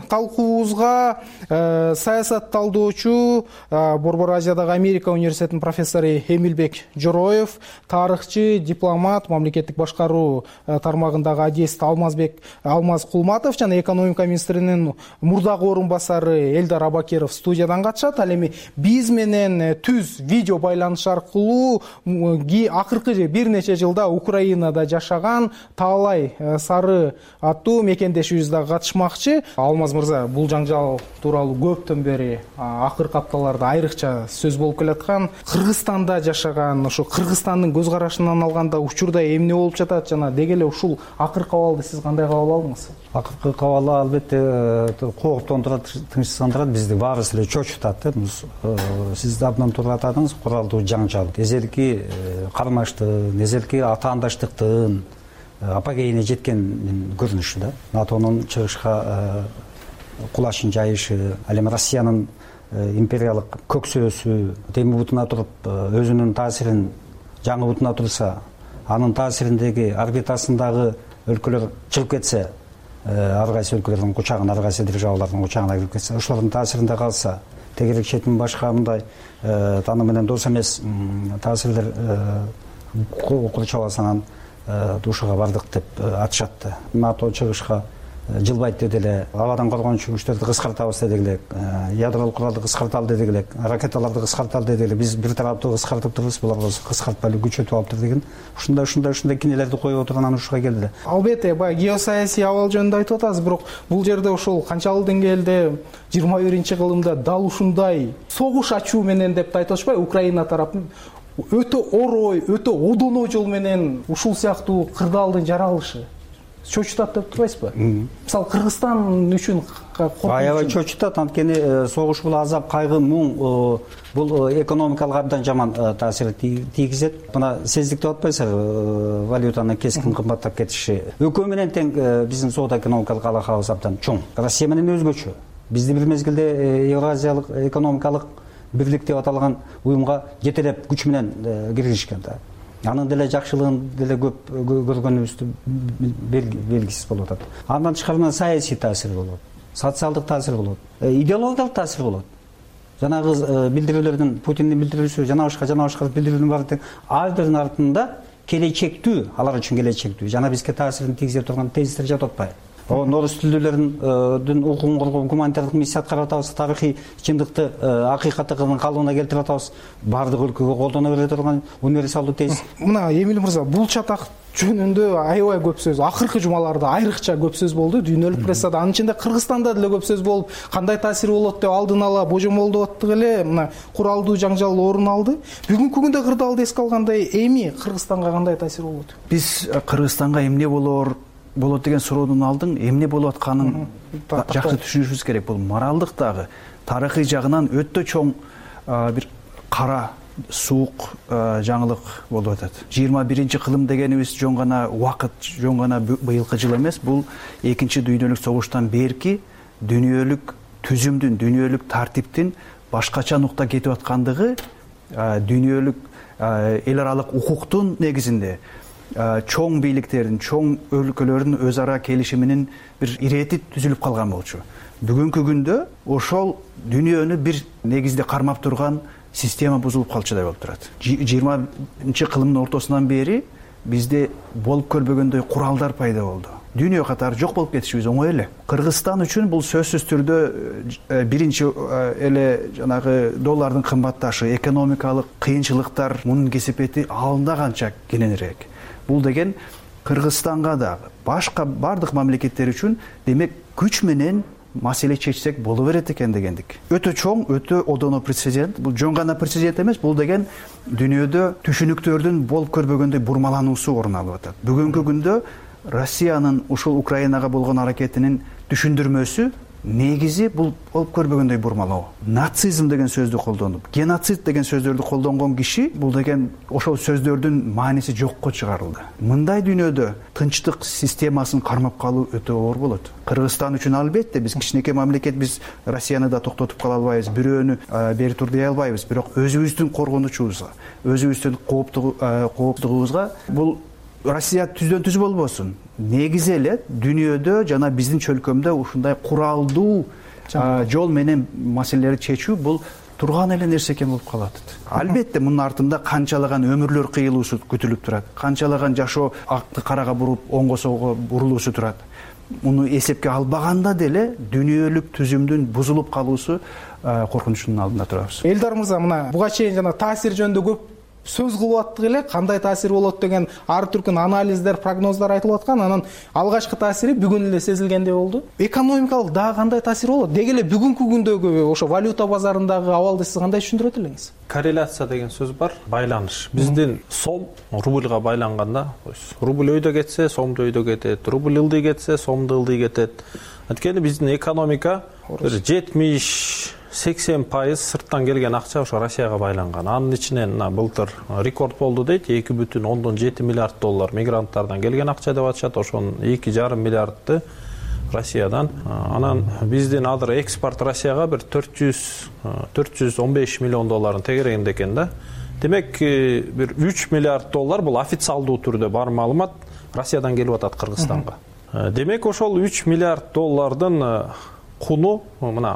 талкуубузга саясат талдоочу Борбор Азиядагы Америка университетинин профессору Эмилбек Жороев, тарыхчы, дипломат, мамлекеттик башкаруу тармагындагы адист Алмаз Кулматов жана экономика министринин мурдагы орун басары Элдар Абакеров студиядан катышат. Ал эми биз менен түз видео байланыш аркылуу акыркы бир нече жылда Украинада жашаган Таалай Сары аттуу мекендешибиз дагы катышмакчы. Алмаз мырза, бул жаңжал тууралуу көптөн бери акыркы апталарда айрыкча сөз болуп келаткан. Кыргызстанда жашаган, ошо Кыргызстандын көз карашынан алганда учурда эмне болуп жатат жана деги эле ушул акыркы абалды сиз кандай кабыл алдыңыз? Акыркы кабыл албетте кооптондурат, тынчсыздандырат, бизди баарыбыз эле чочутат. Сиз абдан туура атадыңыз, куралдуу жаңжал. Эзелки кармаштык, эзелки атаандаштыктын апогейине жеткен көрүнүшү да. НАТОнун чыгышка кулашын жайышы, ал эми Россиянын империялык көксөөсү теми бутуна туруп өзүнүн таасирин жаңы бутуна турса, анын таасириндеги орбитасындагы өлкөлөр чыгып кетсе, ар кайсы өлкөлөрдүн кучагына, ар кайсы державалардын кучагына кирип кетсе, ошолордун таасиринде калса, тегерек четин башка мындай тааны менен дос эмес таасирлер курчабасынан душуга бардык деп атышат. НАТО чыгышка жылбайт деди эле, абадан коргонуучу күчтөрдү кыскартабыз деди эле, ядролук куралды кыскарталы деди эле, ракеталарды кыскарталы деди эле. Биз бир тараптуу кыскартып турбуз, булар болсо кыскартпай эле күчөтүп алыптыр деген. Ушундай кинелерди коюп отурган ушуга келди эле. Албетте, баягы геосаясий абал жөнүндө айтып атасыз, бирок бул жерде ошол канчалык деңгээлде 21-кылымда дал ушундай согуш ачуу менен деп да айта алышпай, Украина тарапын өтө орой, өтө одоно жол менен ушул сыяктуу кырдаалдын жаралышы чочутат деп турбайсызбы? Мисалы Кыргызстан үчүн аябай чочутат, анткени согуш бул азап, кайгы, муң бул экономикалык абдан жаман таасир тийгизет. Мына сездик деп атпайсызбы, валютанын кескин кымбаттап кетиши. Экөө менен тең биздин соода экономикалык алакабыз абдан чоң. Россия менен өзгөчө. Бизди бир мезгилде Евразиялык экономикалык бирлик деп аталган уюмга жетелеп күч менен киргизишкен да. Анын деле жакшылыгын деле көп көргөнүбүздү белгисиз болуп атат. Андан тышкары саясий таасир болот, социалдык таасир болот, идеологиялык таасир болот. Жанагы билдирүүлөрдүн, Путиндин билдирүүсү, жана башка билдирүүнүн баары ар биринин артында келечектүү, алар үчүн келечектүү, жана бизге таасирин тийгизе турган тезистер жатып атпайбы? Орус тилдүүлөрдүн укугун коргоо, гуманитардык миссия аткарып атабыз, тарыхый чындыкты, акыйкаттыгын калыбына келтирип атабыз, баардык өлкөгө колдоно бере турган универсалдуу тезис. Мына Эмил мырза, бул чатак жөнүндө аябай көп сөз, акыркы жумаларда айрыкча көп сөз болду, дүйнөлүк прессада, анын ичинде Кыргызстанда деле көп сөз болуп, кандай таасир болот деп алдын ала божомолдоп аттык эле, мына куралдуу жаңжал орун алды. Бүгүнкү күндө кырдаалды эске алгандай, эми Кыргызстанга кандай таасир болот? Биз Кыргызстанга эмне болот деген суроодун алдын эмне болуп атканын жакшы түшүнүшүбүз керек. Бул моралдык дагы, тарыхый жагынан өтө чоң бир кара суук жаңылык болуп атат. 21-кылым дегенибиз жөн гана убакыт, жөн гана быйылкы жыл эмес, бул экинчи дүйнөлүк согуштан берки дүйнөлүк түзүмдүн, дүйнөлүк тартиптин башкача нукта кетип аткандыгы, дүйнөлүк эл аралык укуктун негизинде чоң бийликтердин, чоң өлкөлөрдүн өз ара келишиминин бир ирети түзүлүп калган болчу. Бүгүнкү күндө ошол дүйнөнү бир негизде кармап турган система бузулуп калчудай болуп турат. 20-кылымдын ортосунан бери бизде болуп көрбөгөндөй куралдар пайда болду. Дүйнө катары жок болуп кетишибиз оңой эле. Кыргызстан үчүн бул сөзсүз түрдө биринчи эле жанагы доллардын кымбатташы, экономикалык кыйынчылыктар, мунун кесепети алында канча кененирээк. Бул деген Кыргызстанга дагы, башка бардык мамлекеттер үчүн демек күч менен маселе чечсек боло берет экен дегендик. Өтө чоң, өтө одоно прецедент. Бул жөн гана прецедент эмес, бул деген дүйнөдө түшүнүктөрдүн болуп көрбөгөндөй бурмалануусу орун алып атат. Бүгүнкү күндө Россиянын ушул Украинага болгон аракетинин түшүндүрмөсү негизи бул болуп көрбөгөндөй бурмалоо. Нацизм деген сөздү колдонуп, геноцид деген сөздөрдү колдонгон киши, бул деген ошол сөздөрдүн мааниси жокко чыгарылды. Мындай дүйнөдө тынчтык системасын кармап калуу өтө оор болот. Кыргызстан үчүн албетте биз кичинекей мамлекет, биз Россияны да токтотуп кала албайбыз, бирөөнү бери тур дей албайбыз, бирок өзүбүздүн коргонучубузга, өзүбүздүн кооптугубузга бул Россия түздөн түз болбосун, негизи эле дүйнөдө жана биздин чөлкөмдө ушундай куралдуу жол менен маселелерди чечүү бул турган эле нерсе экен болуп калат. Албетте мунун артында канчалаган өмүрлөр кыйылуусу күтүлүп турат, канчалаган жашоо акты карага буруп оңго солго бурулуусу турат. Муну эсепке албаганда деле дүйнөлүк түзүмдүн бузулуп калуусу коркунучунун алдында турабыз. Элдар мырза, мына буга чейин жана таасир жөнүндө көп сөз кылып аттык эле, кандай таасир болот деген ар түркүн анализдер, прогноздар айтылып аткан. Анан алгачкы таасири бүгүн эле сезилгендей болду. Экономикалык дагы кандай таасир болот? Деги эле бүгүнкү күндөгү ошо валюта базарындагы абалды сиз кандай түшүндүрөт элеңиз? Корреляция деген сөз бар, байланыш. Биздин сом рубльга байланганда, рубль өйдө кетсе, сомду өйдө кетет, рубль ылдый кетсе, сомду ылдый кетет. Анткени биздин экономика 70-80% сырттан келген акча ошо Россияга байланган. Анын ичинен былтыр рекорд болду дейт, 2,7 миллиард доллар мигранттардан келген акча деп атышат. Ошонун 2,5 миллиардты Россиядан. Анан биздин азыр экспорт Россияга бир 415 миллион долларын тегерегинде экен да. Демек бир 3 миллиард доллар бул официалдуу түрдө бар маалымат Россиядан келип атат Кыргызстанга. Демек ошол 3 миллиард доллардын куну мына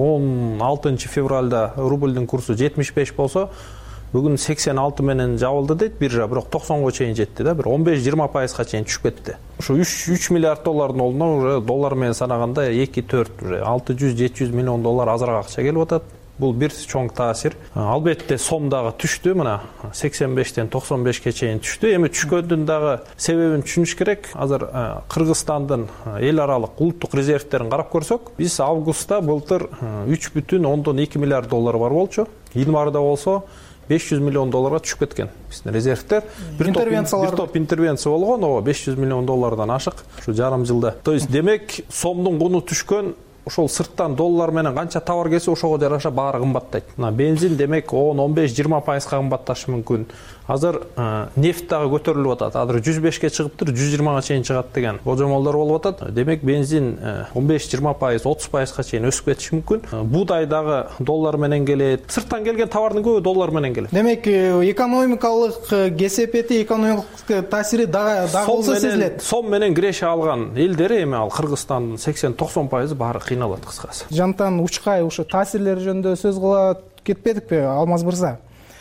16 февралда рубльдин курсу 75 болсо, бүгүн 86 менен жабылды дейт биржа, бирок 90го чейин жетти да, бир 15-20%га чейин түшүп кетти. Ушу 3 миллиард доллардын ордуна уже доллар менен санаганда 2-4 600-700 миллион доллар азыраак акча келип атат. Бул бир чоң таасир. Албетте сом дагы түштү, мына 85-тен 95ке чейин түштү. Эми түшкөндүн дагы себебин түшүнүш керек. Азыр Кыргызстандын эл аралык улуттук резервтерин карап көрсөк, биз августта былтыр 3,2 миллиард доллар бар болчу. Январда болсо 500 миллион долларга түшүп кеткен биздин резервтер. Бир топ интервенция болгон, 500 миллион доллардан ашык ушу жарым жылда. То есть демек сомдун куну түшкөн, ошол сырттан доллар менен канча товар келсе ошого жараша баары кымбаттайт. Бензин демек 10-15-20% кымбатташы мүмкүн. Азыр нефт дагы көтөрүлүп атат. Азыр 105ке чыгыптыр, 120га чейин чыгат деген божомолдор болуп атат. Демек бензин 15-20%, 30%га чейин өсүп кетиши мүмкүн. Буудай дагы доллар менен келет. Сырттан келген товардын көбү доллар менен келет. Демек экономикалык кесепети, экономикалык таасири дагы болсо сезилет. Сом менен киреше алган элдери эми ал Кыргызстандын 80-90% баары кыйналат кыскасы. Жантан Учкай ушу таасирлер жөнүндө сөз кыла кетпедикпи, Алмаз мырза?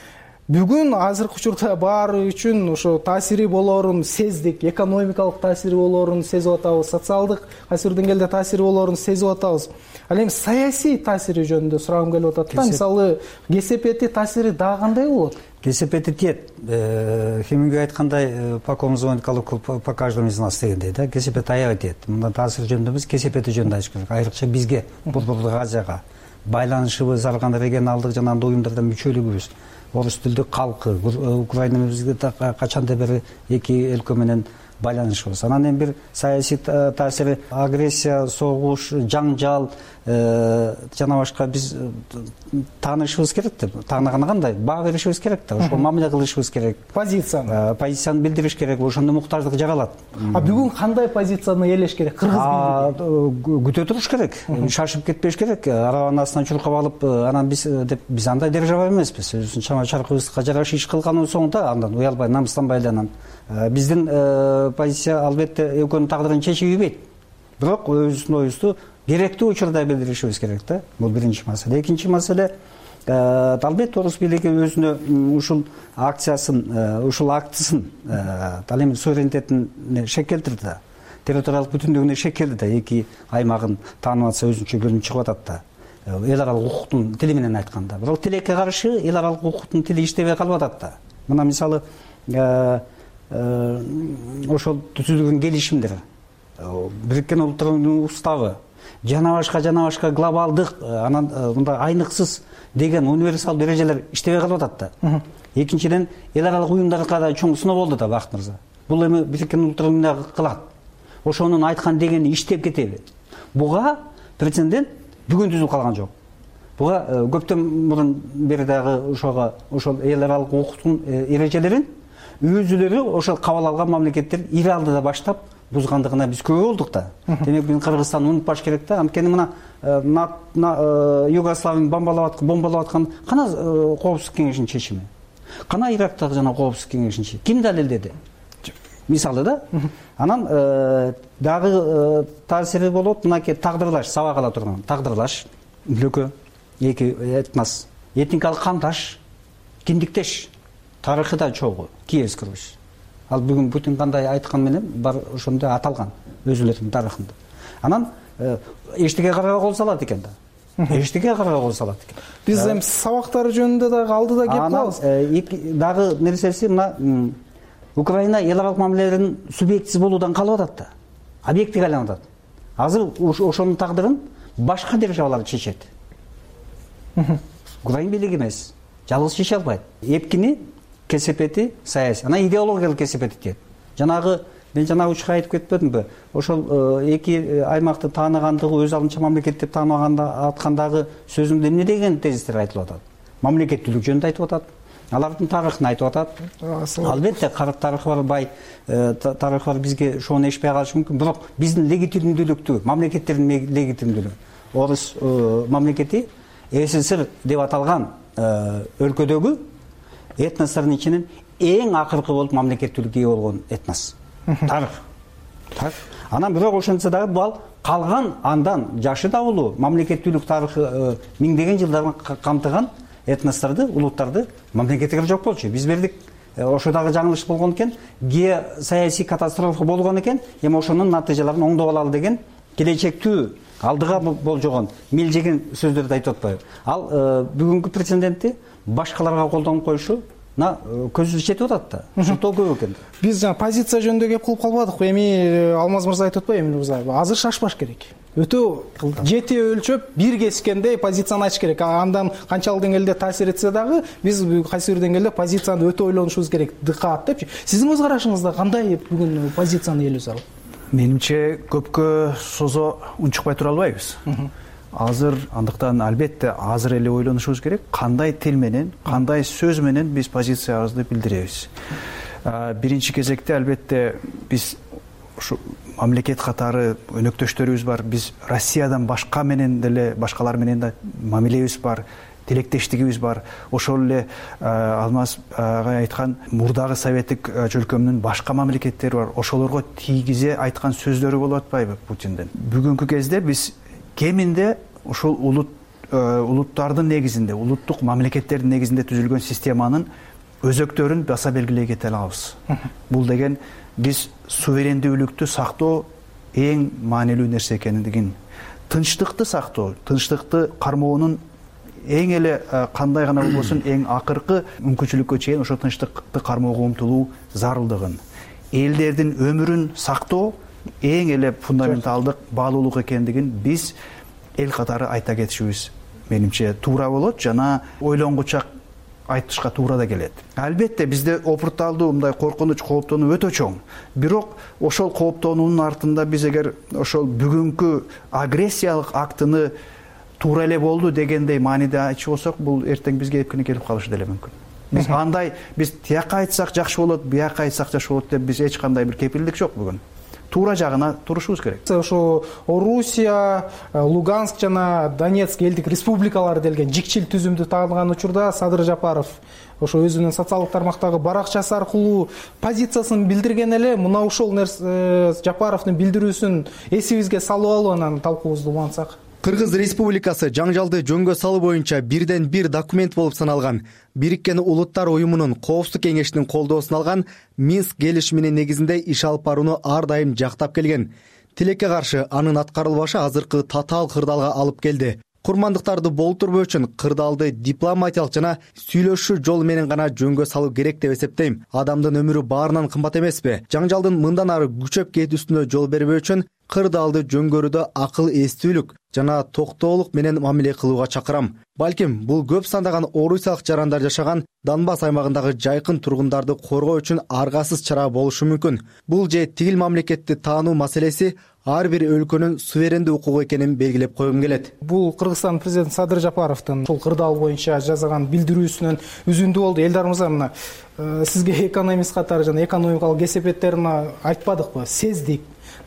Бүгүн азыркы учурда баары үчүн ошо таасири болоорун сездик, экономикалык таасири болоорун сезип атабыз, социалдык кайсыр деңгээлде таасири болоорун сезип атабыз. Ал эми саясий таасири жөнүндө сурагым келип атат да. Мисалы, кесепети таасири дагы кандай болот? Кесепети тиет. Хемингуэй айткандай, по кому звонит колокол, по каждому из нас дегендей да. Кесепет аябай тиет. Мында таасир жөнүндө эмес, кесепети жөнүндө айтыш керек. Айрыкча бизге, Борбордук Азияга байланышыбыз, ар кандай регионалдык жана уюмдарда мүчөлүгүбүз, орус тилдүү калкы, Украина бизге качандан бери эки өлкө менен байланышыбыз. Анан эми бир саясий таасири, агрессия, согуш, жаңжал жана башка биз таанышыбыз керек да. Тааныганы кандай? Баа беришибиз керек да. Ошол мамиле кылышыбыз керек. Позицияны билдириш керек. Ошондо муктаждык жаралат. Бүгүн кандай позицияны ээлеш керек? Кыргыз бийлиги күтө туруш керек. Шашып кетпеш керек. Арабанын астынан чуркап алып, анан биз андай держава эмеспиз. Өзүбүздүн чама чаркыбызга жараша иш кылганын соңунда андан уялбай, намыстанбай эле анан биздин позиция албетте экөөнүн тагдырын чечип ийбейт. Бирок өзүбүздүн оюбузду керектүү учурда билдиришибиз керек да. Бул биринчи маселе. Экинчи маселе, албетте орус бийлиги өзүнө ушул акциясын, ушул актысын, ал эми суверенитетин шек келтирди да. Территориялык бүтүндүгүнө шек келди да. Эки аймагын таанып атса өзүнчө бөлүнүп чыгып атат да. Эл аралык укуктун тили менен айтканда. Бирок тилекке каршы эл аралык укуктун тили иштебей калып атат да. Мына мисалы ошол түзүлгөн келишимдер, Бириккен Улуттардын уставы, жана башка глобалдык, анан мындай айныксыз деген универсал эрежелер иштебей калып атат да. Экинчиден, эл аралык уюмдарга да чоң сыноо болду да, Бакыт мырза. Бул эми Бириккен Улуттар Уюмуна кылат. Ошонун айткан дегени иштеп кетеби? Буга прецедент бүгүн түзүлүп калган жок. Буга көптөн мурун бери дагы ошол эл аралык укуктун эрежелерин өзүлөрү ошол кабыл алган мамлекеттер ири алдыда баштап бузгандыгына биз күбө болдук да. Демек биз Кыргызстанды унутпаш керек да. Анткени мына Югославияны бомбалап аткан кана Коопсуздук кеңешинин чечими? Кана Ирактагы жана Коопсуздук кеңешинин? Ким далилдеди? мисалы да. Анан дагы таасири болот, мынакей тагдырлаш, сабак ала турган тагдырлаш, өлкө, эки этнос, этникалык кандаш, киндиктеш, тарыхы да чогуу, кийез кыргыз. Ал бүгүн Путин кандай айткан менен бар ошондой аталган өзүлөрүнүн тарыхында. Анан эчтеке карабак кол салат экен да. Эчтеке карабак кол салат экен. Биз эми сабактары жөнүндө дагы алдыда кеп калабыз. Дагы нерсеси мына Украина эл аралык мамилелердин субъектиси болуудан калып атат да. Объектиге айланып атат. Азыр ошонун тагдырын башка державалар чечет. Украин бийлиги эмес. Жалгыз чече албайт. Эпкини кесепети саясий. Анан идеологиялык кесепети тиет. Мен жанагы учка айтып кетпедимби? Ошол эки аймакты тааныгандыгы өз алдынча мамлекет деп тааныбаганда аткандагы сөзүмдө эмне деген тезистер айтылып атат. Мамлекеттүүлүк жөнүндө айтып атат. Алардын тарыхын айтып атат. Албетте тарыхы бар, бай тарыхы бар, бизге ошону эшпей калышы мүмкүн. Бирок биздин легитимдүүлүктү, мамлекеттердин легитимдүүлүгү. Орус мамлекети СССР деп аталган өлкөдөгү этностордун ичинен эң акыркы болуп мамлекеттүүлүккө ээ болгон этнос. Тарых. Анан бирок ошентсе дагы бул калган андан жашы да улуу мамлекеттүүлүк тарыхы миңдеген жылдарын камтыган этносторду, улуттарды мамлекетке жок болчу. Биз бердик. Ошо дагы жаңылыш болгон экен, геосаясий катастрофа болгон экен, эми ошонун натыйжаларын оңдоп алалы деген келечектүү алдыга болжогон мелжеген сөздөрдү айтып атпайбы. Ал бүгүнкү прецедентти башкаларга колдонуп коюшу көзүбүз жетип атат да. Ошондо көп экен. Биз жана позиция жөнүндө кеп кылып калбадыкпы? Эми Алмаз мырза айтып атпайбы, эми азыр шашпаш керек. Өтө жети өлчөп бир кескендей позицияны ачыш керек. Андан канчалык деңгээлде таасир этсе дагы биз кайсы бир деңгээлде позицияны өтө ойлонушубуз керек. Дыкат депчи. Сиздин көз карашыңызда кандай бүгүн позицияны элүү зарыл? Менимче көпкө созо унчукпай тура албайбыз. Азыр андыктан албетте азыр эле ойлонушубуз керек, кандай тил менен, кандай сөз менен биз позициябызды билдиребиз. Биринчи кезекте албетте биз ушу мамлекет катары өнөктөштөрүбүз бар. Биз Россиядан башка менен деле, башкалар менен да мамилебиз бар, тилектештигибиз бар. Ошол эле Алмаз айткан мурдагы советтик чөлкөмдүн башка мамлекеттери бар. Ошолорго тийгизе айткан сөздөрү болуп атпайбы Путиндин? Бүгүнкү кезде биз кеминде ошол улуттардын негизинде, улуттук мамлекеттердин негизинде түзүлгөн системанын өзөктөрүн баса белгилей кете алабыз. Бул деген биз суверендүүлүктү сактоо эң маанилүү нерсе экендигин, тынчтыкты сактоо, тынчтыкты кармоонун эң эле кандай гана болбосун эң акыркы мүмкүнчүлүккө чейин ошо тынчтыкты кармоого умтулуу зарылдыгын, элдердин өмүрүн сактоо эң эле фундаменталдык баалуулук экендигин биз эл катары айта кетишибиз менимче туура болот жана ойлонгучак айтышка туура да келет. Албетте бизде опурталдуу мындай коркунуч, кооптонуу өтө чоң. Бирок ошол кооптонуунун артында биз эгер ошол бүгүнкү агрессиялык актыны туура эле болду дегендей мааниде айтчу болсок, бул эртең бизге эпкини келип калышы деле мүмкүн. Биз андай биз тияка айтсак жакшы болот, бияка айтсак жакшы болот деп биз эч кандай бир кепилдик жок бүгүн. Туура жагына турушубуз керек. Ошо Орусия, Луганск жана Донецк элдик республикалары делген жикчил түзүмдү тааныган учурда Садыр Жапаров ошо өзүнүн социалдык тармактагы баракчасы аркылуу позициясын билдирген эле. Мына ушул Жапаровдун билдирүүсүн эсибизге салып алып анан талкуубузду улантсак. Кыргыз Республикасы жаңжалды жөнгө салуу боюнча бирден бир документ болуп саналган. Бириккен Улуттар уюмунун Коопсуздук кеңешинин колдоосун алган Минск келишиминин негизинде иш алып барууну ар дайым жактап келген. Тилекке каршы анын аткарылбашы азыркы татаал кырдаалга алып келди. Курмандыктарды болтурбоо үчүн кырдаалды дипломатиялык жана сүйлөшүү жолу менен гана жөнгө салуу керек деп эсептейм. Адамдын өмүрү баарынан кымбат эмеспи? Жаңжалдын мындан ары күчөп кетүүсүнө жол бербөө үчүн кырдаалды жөнгөрүүдө акыл эстүүлүк жана токтоолук менен мамиле кылууга чакырам. Балким бул көп сандаган орусиялык жарандар жашаган Донбасс аймагындагы жайкын тургундарды коргоо үчүн аргасыз чара болушу мүмкүн. Бул же тигил мамлекетти таануу маселеси ар бир өлкөнүн суверендүү укугу экенин белгилеп койгум келет. Бул Кыргызстан президенти Садыр Жапаровдун ушул кырдаал боюнча жазган билдирүүсүнөн үзүндүү болду. Элдар мырза, мына сизге экономист катары жана экономикалык кесепеттерин айтпадыкпы? Сездик.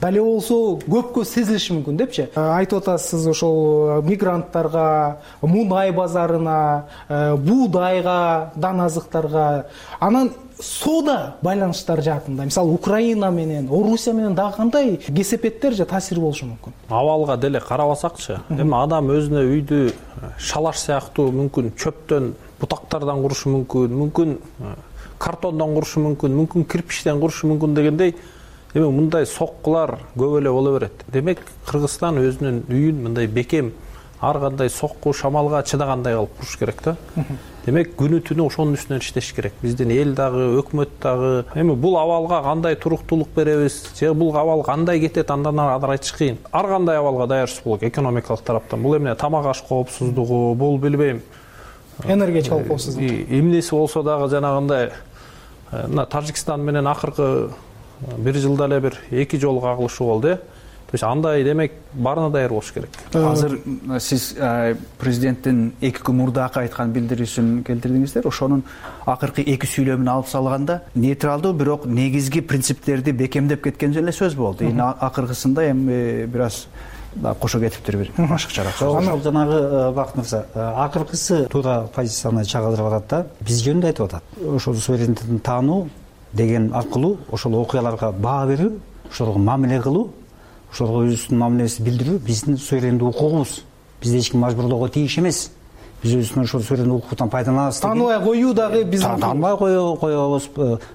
дале болсо көпкө сезилиши мүмкүн депчи айтып атасыз. Ошол мигранттарга, мунай базарына, буудайга, дан азыктарга, анан соода байланыштар жаатында мисалы Украина менен Орусия менен дагы кандай кесепеттер же таасири болушу мүмкүн? Абалга деле карабасакчы, эми адам өзүнө үйдү шалаш сыяктуу мүмкүн чөптөн, бутактардан курушу мүмкүн картондон курушу мүмкүн кирпичтен курушу мүмкүн дегендей, эми мындай соккулар көп эле боло берет. Демек Кыргызстан өзүнүн үйүн мындай бекем ар кандай сокку, шамалга чыдагандай кылып куруш керек да. Демек күнү түнү ошонун үстүнөн иштеш керек. Биздин эл дагы, өкмөт дагы. Эми бул абалга кандай туруктуулук беребиз, же бул абал кандай кетет, андан айтыш кыйын. Ар кандай абалга даярсыз болот экономикалык тараптан. Бул эмне тамак аш коопсуздугу, бул билбейм, энергетикалык коопсуздук. Эмнеси болсо дагы жанагындай мына Тажикстан менен акыркы бир жылда эле бир 2 жол кагылышы болду. То есть андай демек баарына даяр болуш керек. Азыр сиз президенттин 2 күн мурдакы айткан билдирүүсүн келтирдиңиздер. Ошонун акыркы 2 сүйлөмүн алып салганда нейтралдуу, бирок негизги принциптерди бекемдеп кеткен эле сөз болду. Акыркысында эми бир аз кошо кетиптир бир ашыкчараак. Ошол жанагы Бакыт мырза, акыркысы туура позицияны чагылдырып атат да. Биз жөнүндө айтып атат. Ошол суверенитеттин таануу деген аркылуу ошол окуяларга баа берүү, ошолорго мамиле кылуу, ошолорго өзүбүздүн мамилебизди билдирүү биздин суверендүү укугубуз. Бизди эч ким мажбурлоого тийиш эмес. Биз өзүбүздүн ошол суверендүү укуктан пайдаланабыз. Тааныбай коюу дагы биздин. Тааныбай коебуз.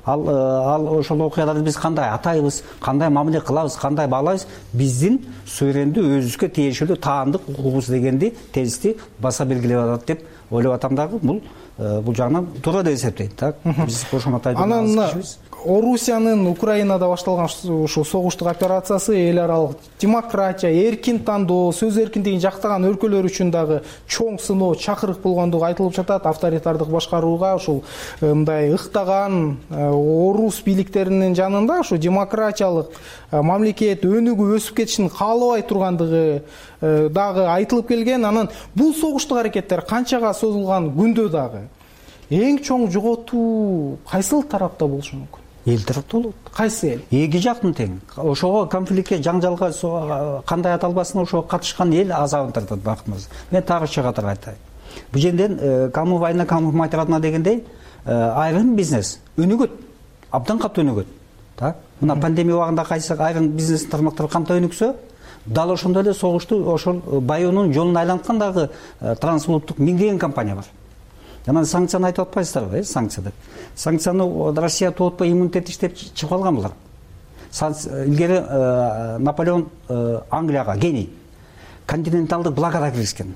Ал ошол окуяларды биз кандай атайбыз, кандай мамиле кылабыз, кандай баалайбыз, биздин суверендүү өзүбүзгө тиешелүү таандык укугубуз дегенди тезисти баса белгилеп атат деп ойлоп атам дагы. Бул жагынан туура деп эсептейт. Так, биз ошону атайбыз. Орусиянын Украинада башталган ушул согуштук операциясы эл аралык демократия, эркин тандоо, сөз эркиндигин жактаган өлкөлөр үчүн дагы чоң сыноо, чакырык болгондугу айтылып жатат. Авторитардык башкарууга ушул мындай ыктаган орус бийликтеринин жанында ушу демократиялык мамлекет өнүгүп өсүп кетишин каалабай тургандыгы дагы айтылып келген. Анан бул согуштук аракеттер канчага созулган күндө дагы эң чоң жоготуу кайсыл тарапта болушу мүмкүн? Эл тарапта болот. Кайсы эл? Эки жактын тең. Ошого конфликтке, жаңжалга кандай аталбасын ошого катышкан эл азабын тартат. Бакыт мырза, мен так катары айтайын. Бул жерден кому война, кому мать родна дегендей айрым бизнес өнүгөт, абдан катуу өнүгөт. Так, мына пандемия убагында кайсы айрым бизнес тармактар кандай өнүксө, дал ошондой эле согушту ошол байоонун жолун айланткан дагы трансулуттук миңдеген компания бар. Анан санкцияны айтып атпайсыздарбы, санкция деп. Санкцияны Россия тоотпой иммунитет иштеп чыгып алган булар. Илгери Наполеон Англияга гений континенталдык блокада киргизген.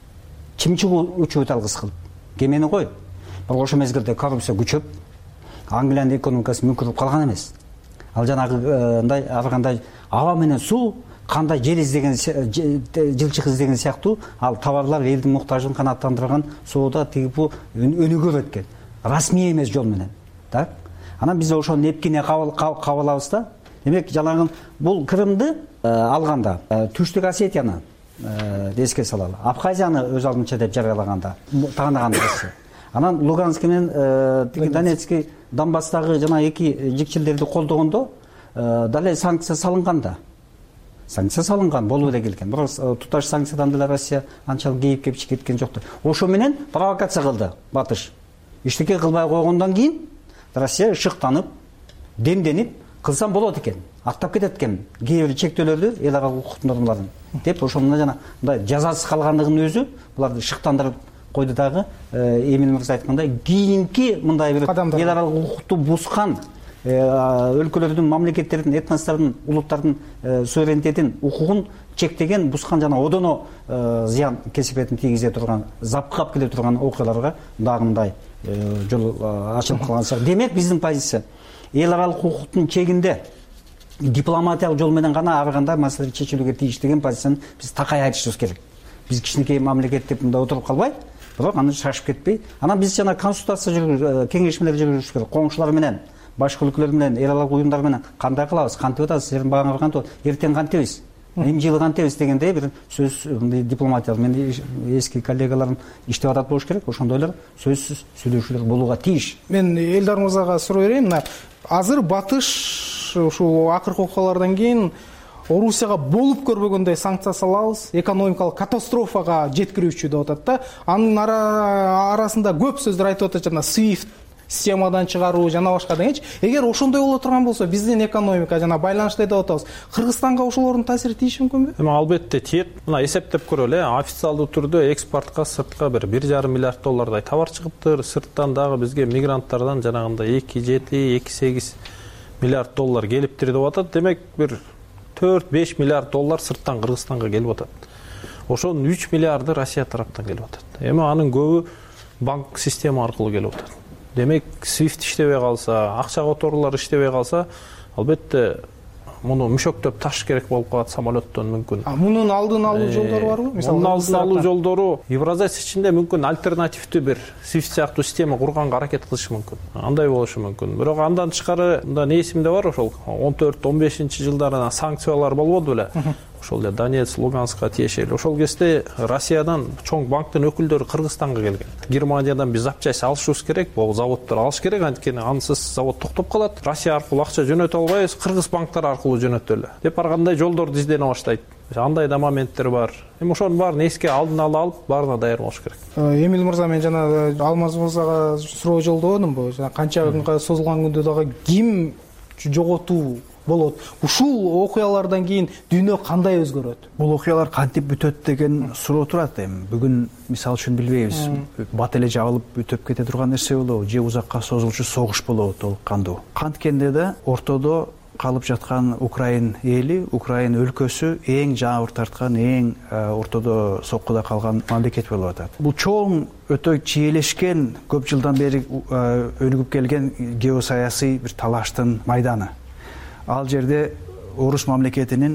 Чымчыгуу учут алгыс кылып. Кемени кой. Бирок ошол мезгилде коррупция күчөп, Англиянын экономикасы мүмкүрүп калган эмес. Ал жанагындай ар кандай аба менен суу, кандай жер издеген, жылчык издеген сыяктуу ал товарлар элдин муктажын канааттандырган соода тигипу өнүгүп өткөн. Расмий эмес жол менен. Так? Анан биз ошону эпкене кабылабыз да. Демек жанагы бул Крымды алганда, Түштүк Осетияны эске салалы. Абхазияны өз алдынча деп жарыялаганда, тааныган Россия. Анан Луганск менен Донецкий, Донбасстагы жана эки жикчилдерди колдогондо дале санкция салынганда. Санкция салынган болуп эле келген. Бирок туташ санкциядан деле Россия анчалык кейип кеп кеткен жокто. Ошо менен провокация кылды Батыш. Иштеке кылбай койгондон кийин Россия шыктанып, демденип кылсам болот экен. Аттап кетет экен. Кээ бир чектөөлөрдү эл аралык укук нормаларын деп ошондо жана мындай жазасыз калгандыгын өзү буларды шыктандырып койду дагы Эмин мырза айткандай кийинки мындай бир эл аралык укукту бузган өлкөлөрдүн, мамлекеттердин, этностордун, улуттардын суверенитетин, укугун чектеген, бузган жана одоно зыян кесепетин тийгизе турган, запкап келе турган окуяларга дагы мындай жол ачылып калган сыяктуу. Демек биздин позиция эл аралык укуктун чегинде дипломатиялык жол менен гана ар кандай маселе чечилүүгө тийиш деген позицияны биз такай айтышыбыз керек. Биз кичинекей мамлекет деп мындай отуруп калбай, бирок аны шашып кетпей, анан биз жана консультация кеңешмелер жүргүзүш керек. Коңшулар менен, башка өлкөлөр менен, эл аралык уюмдар менен кандай кылабыз, кантип атабыз, силердин багыңар кантип, эртең кантебиз, эми жылы кантебиз дегендей бир сөз дипломатиялык менин эски коллегаларым иштеп атат болуш керек. Ошондойлор сөзсүз сүйлөшүүлөр болууга тийиш. Мен Элдар мырзага суроо берейин. Азыр Батыш ушул акыркы окуялардан кийин Орусияга болуп көрбөгөндөй санкция салабыз, экономикалык катастрофага жеткирүүчү деп атат да. Анын арасында көп сөздөр айтып атат, жана SWIFT системадан чыгаруу жана башка дегенчи. Эгер ошондой боло турган болсо, биздин экономика жана байланышты деп атабыз. Кыргызстанга ошолордун таасири тийиши мүмкүнбү? Албетте тиет. Мына эсептеп көрөлү, официалдуу түрдө экспортко сыртка бир 1,5 миллиард доллардай товар чыгыптыр. Сырттан дагы бизге мигранттардан жанагындай 2,7, 2,8 миллиард доллар келиптир деп атат. Демек бир 4-5 миллиард доллар сырттан Кыргызстанга келип атат. Ошонун 3 миллиарды Россия тараптан келип атат. Эми анын көбү банк система аркылуу келип атат. Демек, SWIFT иштебей калса, акча которуулар иштебей калса, албетте муну мүшөктөп таш керек болуп калат самолеттон мүмкүн. Мунун алдын алуу жолдору барбы? Мунун алдын алуу жолдору Евразес ичинде мүмкүн альтернативдүү бир SWIFT сыяктуу система курганга аракет кылышы мүмкүн. Андай болушу мүмкүн. Бирок андан тышкары мында не эсимде бар, ошол 14-15 жылдары санкциялар болбоду беле? Ошол эле Донецк, Луганскка тиешелүү. Ошол кезде Россиядан чоң банктын өкүлдөрү Кыргызстанга келген. Германиядан биз запчасть алышыбыз керек, бул заводдор алыш керек, анткени ансыз завод токтоп калат. Россия аркылуу акча жөнөтө албайбыз, кыргыз банктар аркылуу жөнөтөлү деп ар кандай жолдорду издене баштайт. Андай да моменттер бар. Эми ошонун баарын эске алдын ала алып, баарына даяр болуш керек. Эмил мырза, мен жана Алмаз мырзага суроо жолдободумбу? Канча күнгө созулган күндө дагы ким жоготуу болот? Ушул окуялардан кийин дүйнө кандай өзгөрөт? Бул окуялар кантип бүтөт деген суроо турат. Эми бүгүн мисалы үчүн билбейбиз. Бат эле жабылып бүтөп кете турган нерсе болобу, же узакка созулчу согуш болобу толук кандуу. Канткенде да ортодо калып жаткан Украин эли, Украин өлкөсү эң жабыр тарткан, эң ортодо соккуда калган мамлекет болуп атат. Бул чоң, өтө чиелешкен, көп жылдан бери өнүгүп келген геосаясий бир талаштын майданы. Ал жерде орус мамлекетинин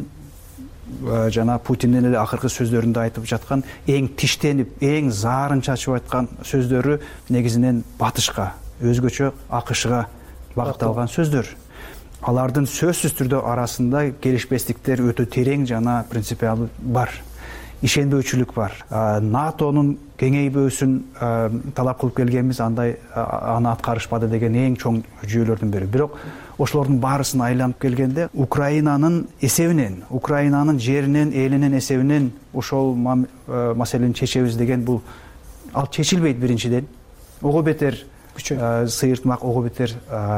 жана Путиндин эле акыркы сөздөрүндө айтып жаткан эң тиштенип, эң заарын чачып айткан сөздөрү негизинен батышка, өзгөчө АКШга багытталган сөздөр. Алардын сөзсүз түрдө арасында келишпестиктер өтө терең жана принципиалдуу бар. Ишенбөөчүлүк бар. НАТОнун кеңейбөөсүн талап кылып келгенбиз, андай аны аткарышпады деген эң чоң жүйөлөрдүн бири. Бирок ошолордун баарысын айланып келгенде Украинанын эсебинен, Украинанын жеринен, элинин эсебинен ошол маселени чечебиз деген бул ал чечилбейт биринчиден. Ого бетер сыйыртмак, ого бетер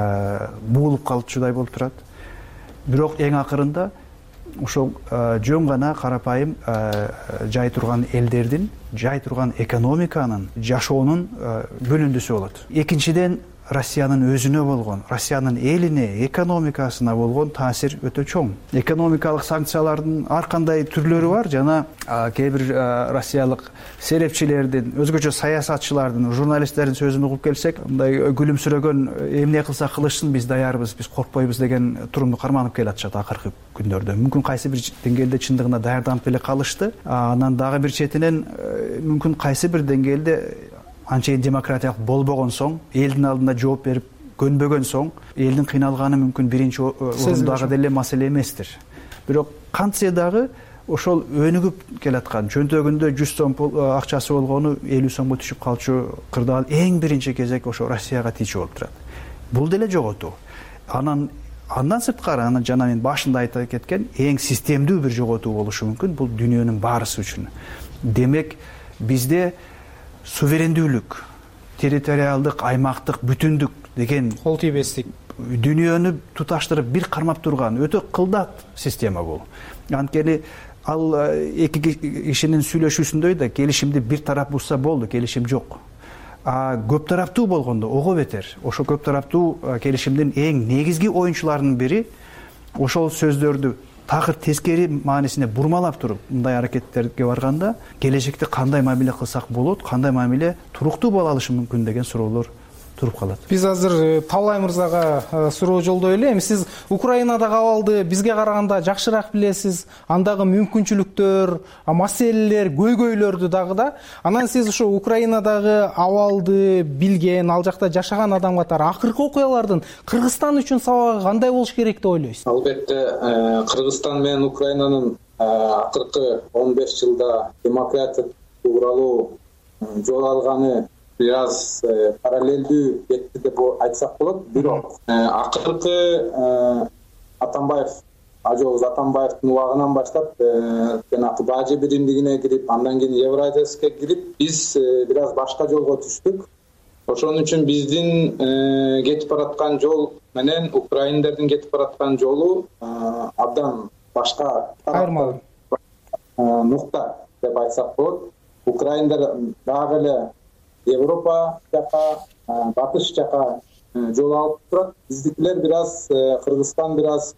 буулуп калчудай болуп турат. Бирок эң акырында ошол жөн гана карапайым жай турган элдердин, жай турган экономиканын, жашоонун бөлүндүсү болот. Экинчиден, Россиянын өзүнө болгон, Россиянын элине, экономикасына болгон таасир өтө чоң. Экономикалык санкциялардын ар кандай түрлөрү бар, жана кээ бир россиялык серепчилердин, өзгөчө саясатчылардын, журналисттердин сөзүн угуп келсек, мындай күлүмсүрөгөн, эмне кылса кылышсын, биз даярбыз, биз коркпойбуз деген турумду карманып келатышат акыркы күндөрдө. Мүмкүн кайсы бир деңгээлде чындыгына даярданып эле калышты. Анан дагы бир четинен мүмкүн кайсы бир деңгээлде анчейин демократиялык болбогон соң, элдин алдында жооп берип көнбөгөн соң, элдин кыйналганы мүмкүн биринчи орундагы деле маселе эместир. Бирок кантсе дагы ошол өнүгүп келаткан, чөнтөгүндө 100 сом акчасы болгону 50 сомго түшүп калчу кырдаал эң биринчи кезек ошо Россияга тийчү болуп турат. Бул деле жоготуу. Андан сырткары, анан жана мен башында айтып кеткен эң системдүү бир жоготуу болушу мүмкүн. Бул дүйнөнүн баарысы үчүн. Демек, бизде суверендүүлүк, территориалдык, аймактык бүтүндүк деген кол тийбестик, дүйнөнү туташтырып бир кармап турган өтө кылдат система бул. Анткени ал эки кишинин сүйлөшүүсүндөй да келишимди бир тарап бузса болду, келишим жок. Көп тараптуу болгондо ого бетер. Ошо көп тараптуу келишимдин эң негизги оюнчуларынын бири ошол сөздөрдү такыр тескери маанисине бурмалап туруп, мындай аракеттерге барганда, келечекте кандай мамиле кылсак болот, кандай мамиле туруктуу боло алышы мүмкүн деген суроолор туруп калат. Биз азыр Талай мырзага суроо жолдой эле. Эми сиз Украинадагы абалды бизге караганда жакшыраак билесиз. Андагы мүмкүнчүлүктөр, маселелер, көйгөйлөрдү дагы да. Анан сиз ошо Украинадагы абалды билген, ал жакта жашаган адам катары акыркы окуялардын Кыргызстан үчүн сабагы кандай болуш керек деп ойлойсуз? Албетте, Кыргызстан менен Украинанын акыркы 15 жылда демократиялык уралуу жол алганы бир аз параллелдүү кетти деп айтсак болот. Бирок акыркы Атамбаев Ажол Атамбаевдин убагынан баштап жанагы бажы биримдигине кирип, андан кийин Евразияске кирип, биз бир аз башка жолго түштүк. Ошон үчүн биздин кетип бараткан жол менен украиндердин кетип бараткан жолу абдан башка айырмалуу нукта деп айтсак болот. Украиндер дагы эле Европа жака, батыш жака жол алып турат. Биздикилер бир аз Кыргызстан бир аз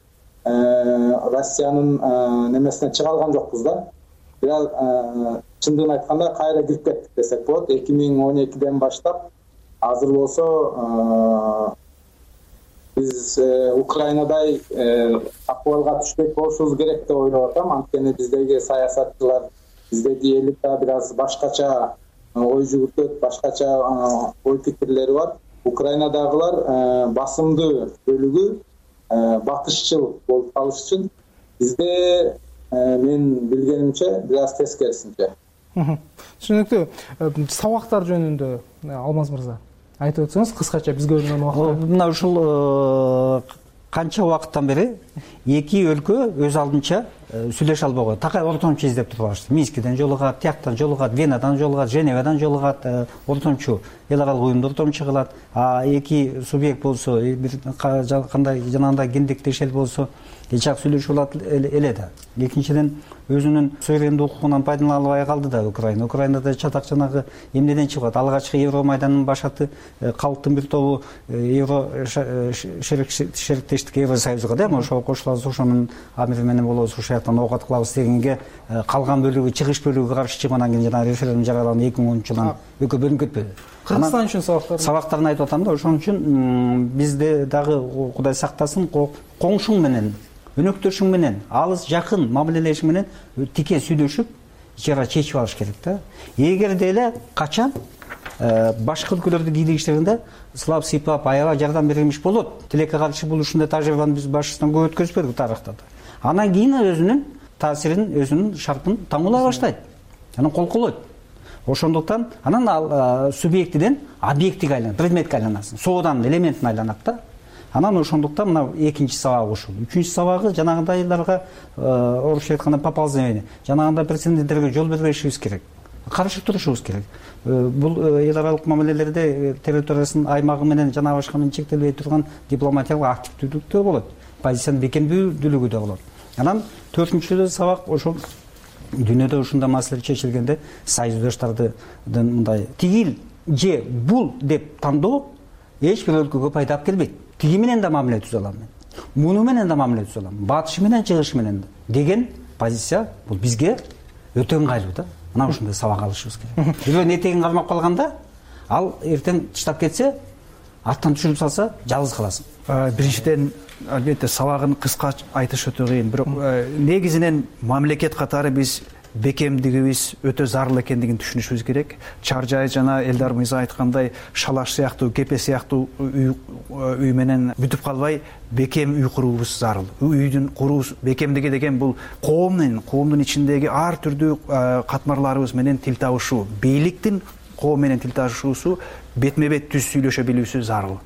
Россиянын немесине чыга алган жокпуз да. Бир аз чындыгын айтканда кайра кирип кеттик десек болот. 2012ден баштап азыр болсо биз Украинадай акыбалга түшпөк болушубуз керек деп ойлоп атам. Анткени биздеги саясатчылар, биздеги элита бир аз башкача ой жүгүртөт, башкача ой пикирлери бар. Украинадагылар басымдуу бөлүгү батышчыл болуп калыш үчүн, бизде мен билгенимче бир аз тескерисинче. Түшүнүктүү. Сабактар жөнүндө Алмаз мырза айтып өтсөңүз кыскача, бизге бөлүнгөн убакта. Мына ушул канча убакыттан бери эки өлкө өз алдынча сүйлөшө албаган. Такай ортомчу издеп туруп алышты. Минскиден жолугат, тияктан жолугат, Венадан жолугат, Женевадан жолугат, ортомчу эл аралык уюмда ортомчу кылат. Эки субъект болсо, бир кандай жанагындай кендиктешел болсо, жак сүйлөшүп алат эле да. Экинчиден, өзүнүн суверендик укугунан пайдалана албай калды да Украина. Украинада чатак жанагы эмнеден чыгат? Алгачкы Евромайдандын башаты калктын бир тобу Евро шериктештик Евросоюзга да, ошого кошулабыз, ошонун амири менен болобуз, ошол жактан оокат кылабыз дегенге калган бөлүгү, чыгыш бөлүгү каршы чыгып, анан кийин жанагы референдум жарыяланган 2010-жылдан экөө бөлүнүп кетпеди. Кыргызстан үчүн сабактарын айтып атам да, ошон үчүн бизде дагы Кудай сактасын, коңшуң менен, өнөктөшүң менен, алыс жакын мамилелешиң менен тике сүйлөшүп, ичара чечип алыш керек да. Эгерде эле качан башка өлкөлөрдүн бийлигичтеринде сылап сыйпап аябай жардам берилмиш болот. Тилекке каршы бул ушундай тажрыйбаны биз башынан көп өткөзбөдүк тарыхта да. Анан кийин өзүнүн таасирин, өзүнүн шартын таңуулай баштайт. Анан кол колойт. Ошондуктан анан субъектиден объектиге айланат, предметке айланасын, сооданын элементине айланат да. Анан ошондуктан мына экинчи сабагы ушул. Үчүнчү сабагы жанагындайларга орусча айтканда поползновение, жанагындай прецеденттерге жол бербешибиз керек. Каршы турушубуз керек. Бул эл аралык мамилелерде территориясынын аймагы менен жана башка менен чектелбей турган дипломатиялык активдүүлүк да болот. Позициянын бекемдүүлүгү да болот. Анан төртүнчү сабак ошол дүйнөдө ушундай маселе чечилгенде союздаштардын мындай тигил же бул деп тандоо эч бир өлкөгө пайда алып келбейт. Тиги менен да мамиле түзө алам мен. Муну менен да мамиле түзө алам. Батышы менен, чыгышы менен деген позиция бул бизге өтө ыңгайлуу да. Мына ушундай сабак алышыбыз керек. Бирөөнүн этегин кармап калганда, ал эртең тыштап кетсе, аттан түшүрүп салса, жалгыз каласың. Биринчиден, албетте сабагын кыска айтыш өтө кыйын. Бирок негизинен мамлекет катары биз бекемдигибиз өтө зарыл экендигин түшүнүшүбүз керек. Чаржай жана Элдар мырза айткандай шалаш сыяктуу, кепе сыяктуу үй менен бүтүп калбай, бекем үй куруубуз зарыл. Үйдүн куруу бекемдиги деген бул коомдун ичиндеги ар түрдүү катмарларыбыз менен тил табышуу, бийликтин коом менен тил табышуусу, бетме-бет түз сүйлөшө билүүсү зарыл.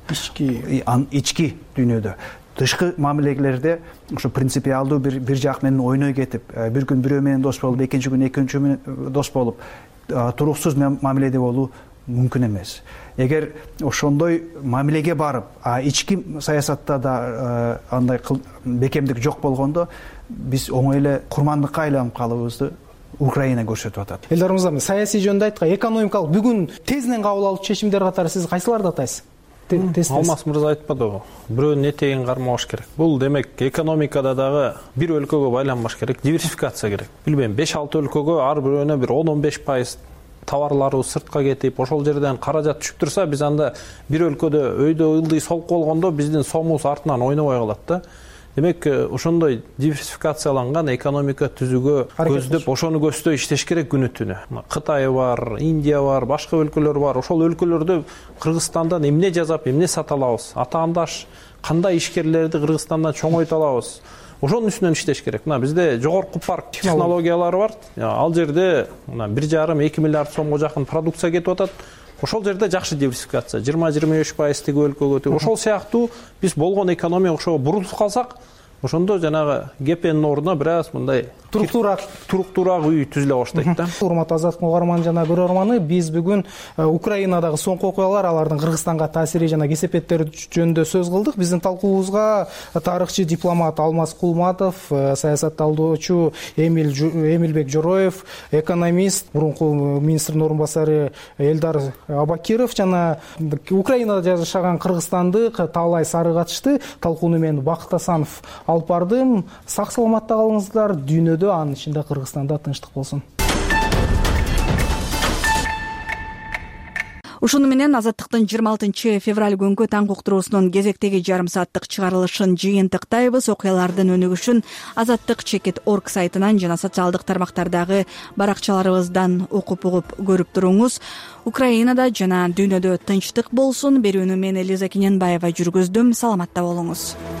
Ички дүйнөдө. Тышкы мамилелерде ошо принципиалдуу бир жак менен ойной кетип, бир күн бирөө менен дос болуп, экинчи күн экинчи менен дос болуп, туруксуз мамиледе болуу мүмкүн эмес. Эгер ошондой мамилеге барып, ички саясатта да андай бекемдик жок болгондо, биз оңой эле курмандыкка айланып калыбызды Украина көрсөтүп атат. Элдар мырза, саясий жөнүндө айткан, экономикалык бүгүн тезинен кабыл алуу чечимдер катары сиз кайсыларды атайсыз? Алмаз мырза айтпадыбы, бирөөнүн этегин кармабаш керек. Бул демек экономикада дагы бир өлкөгө байланбаш керек, диверсификация керек. Билбейм, 5-6 өлкөгө ар бирөөнө бир 10-15% товарларыбыз сыртка кетип, ошол жерден каражат түшүп турса, биз анда бир өлкөдө өйдө ылдый солуп болгондо биздин сомубуз артынан ойнобой калат да. Демек, ошондой диверсификацияланган экономика түзүүгө көздөп, ошону көздөй иштеш керек күнү түнү. Кытай бар, Индия бар, башка өлкөлөр бар. Ошол өлкөлөрдө Кыргызстандан эмне жасап, эмне сата алабыз? Атаандаш кандай ишкерлерди Кыргызстандан чоңойто алабыз? Ошонун үстүнөн иштеш керек. Мына бизде жогорку парк технологиялары бар. Ал жерде 1,5-2 миллиард сомго жакын продукция кетип атат. Ошол жерде жакшы диверсификация, 20-25% өлкөгө. Ошол сыяктуу биз болгон экономия ошого бурулуп калсак, ошондо жанагы гепенин ордуна бир аз мындай туруктуураак үй түзүлө баштайт да. Урматтуу Азаттык угарман жана көрөрманы, биз бүгүн Украинадагы соңку окуялар, алардын Кыргызстанга таасири жана кесепеттери жөнүндө сөз кылдык. Биздин талкуубузга тарыхчы дипломат Алмаз Кулматов, саясатталдоочу Эмилбек Жороев, экономист, мурунку министрдин орун басары Элдар Абакиров жана Украинада жашаган кыргызстандык Таалай Сары катышты. Талкууну мен Бакыт Асанов алып бардым. Сак саламатта калыңыздар. Дүйнөдө, анын ичинде Кыргызстанда тынчтык болсун. Ушуну менен Азаттыктын 26 февраль күнгү таң уктуруусунун кезектеги жарым сааттык чыгарылышын жыйынтыктайбыз. Окуялардын өнүгүшүн azattik.org сайтынан жана социалдык тармактардагы баракчаларыбыздан окуп угуп көрүп туруңуз. Украинада жана дүйнөдө тынчтык болсун. Берүүнү мен Элиза Кененбаева жүргүздүм. Саламатта болуңуз.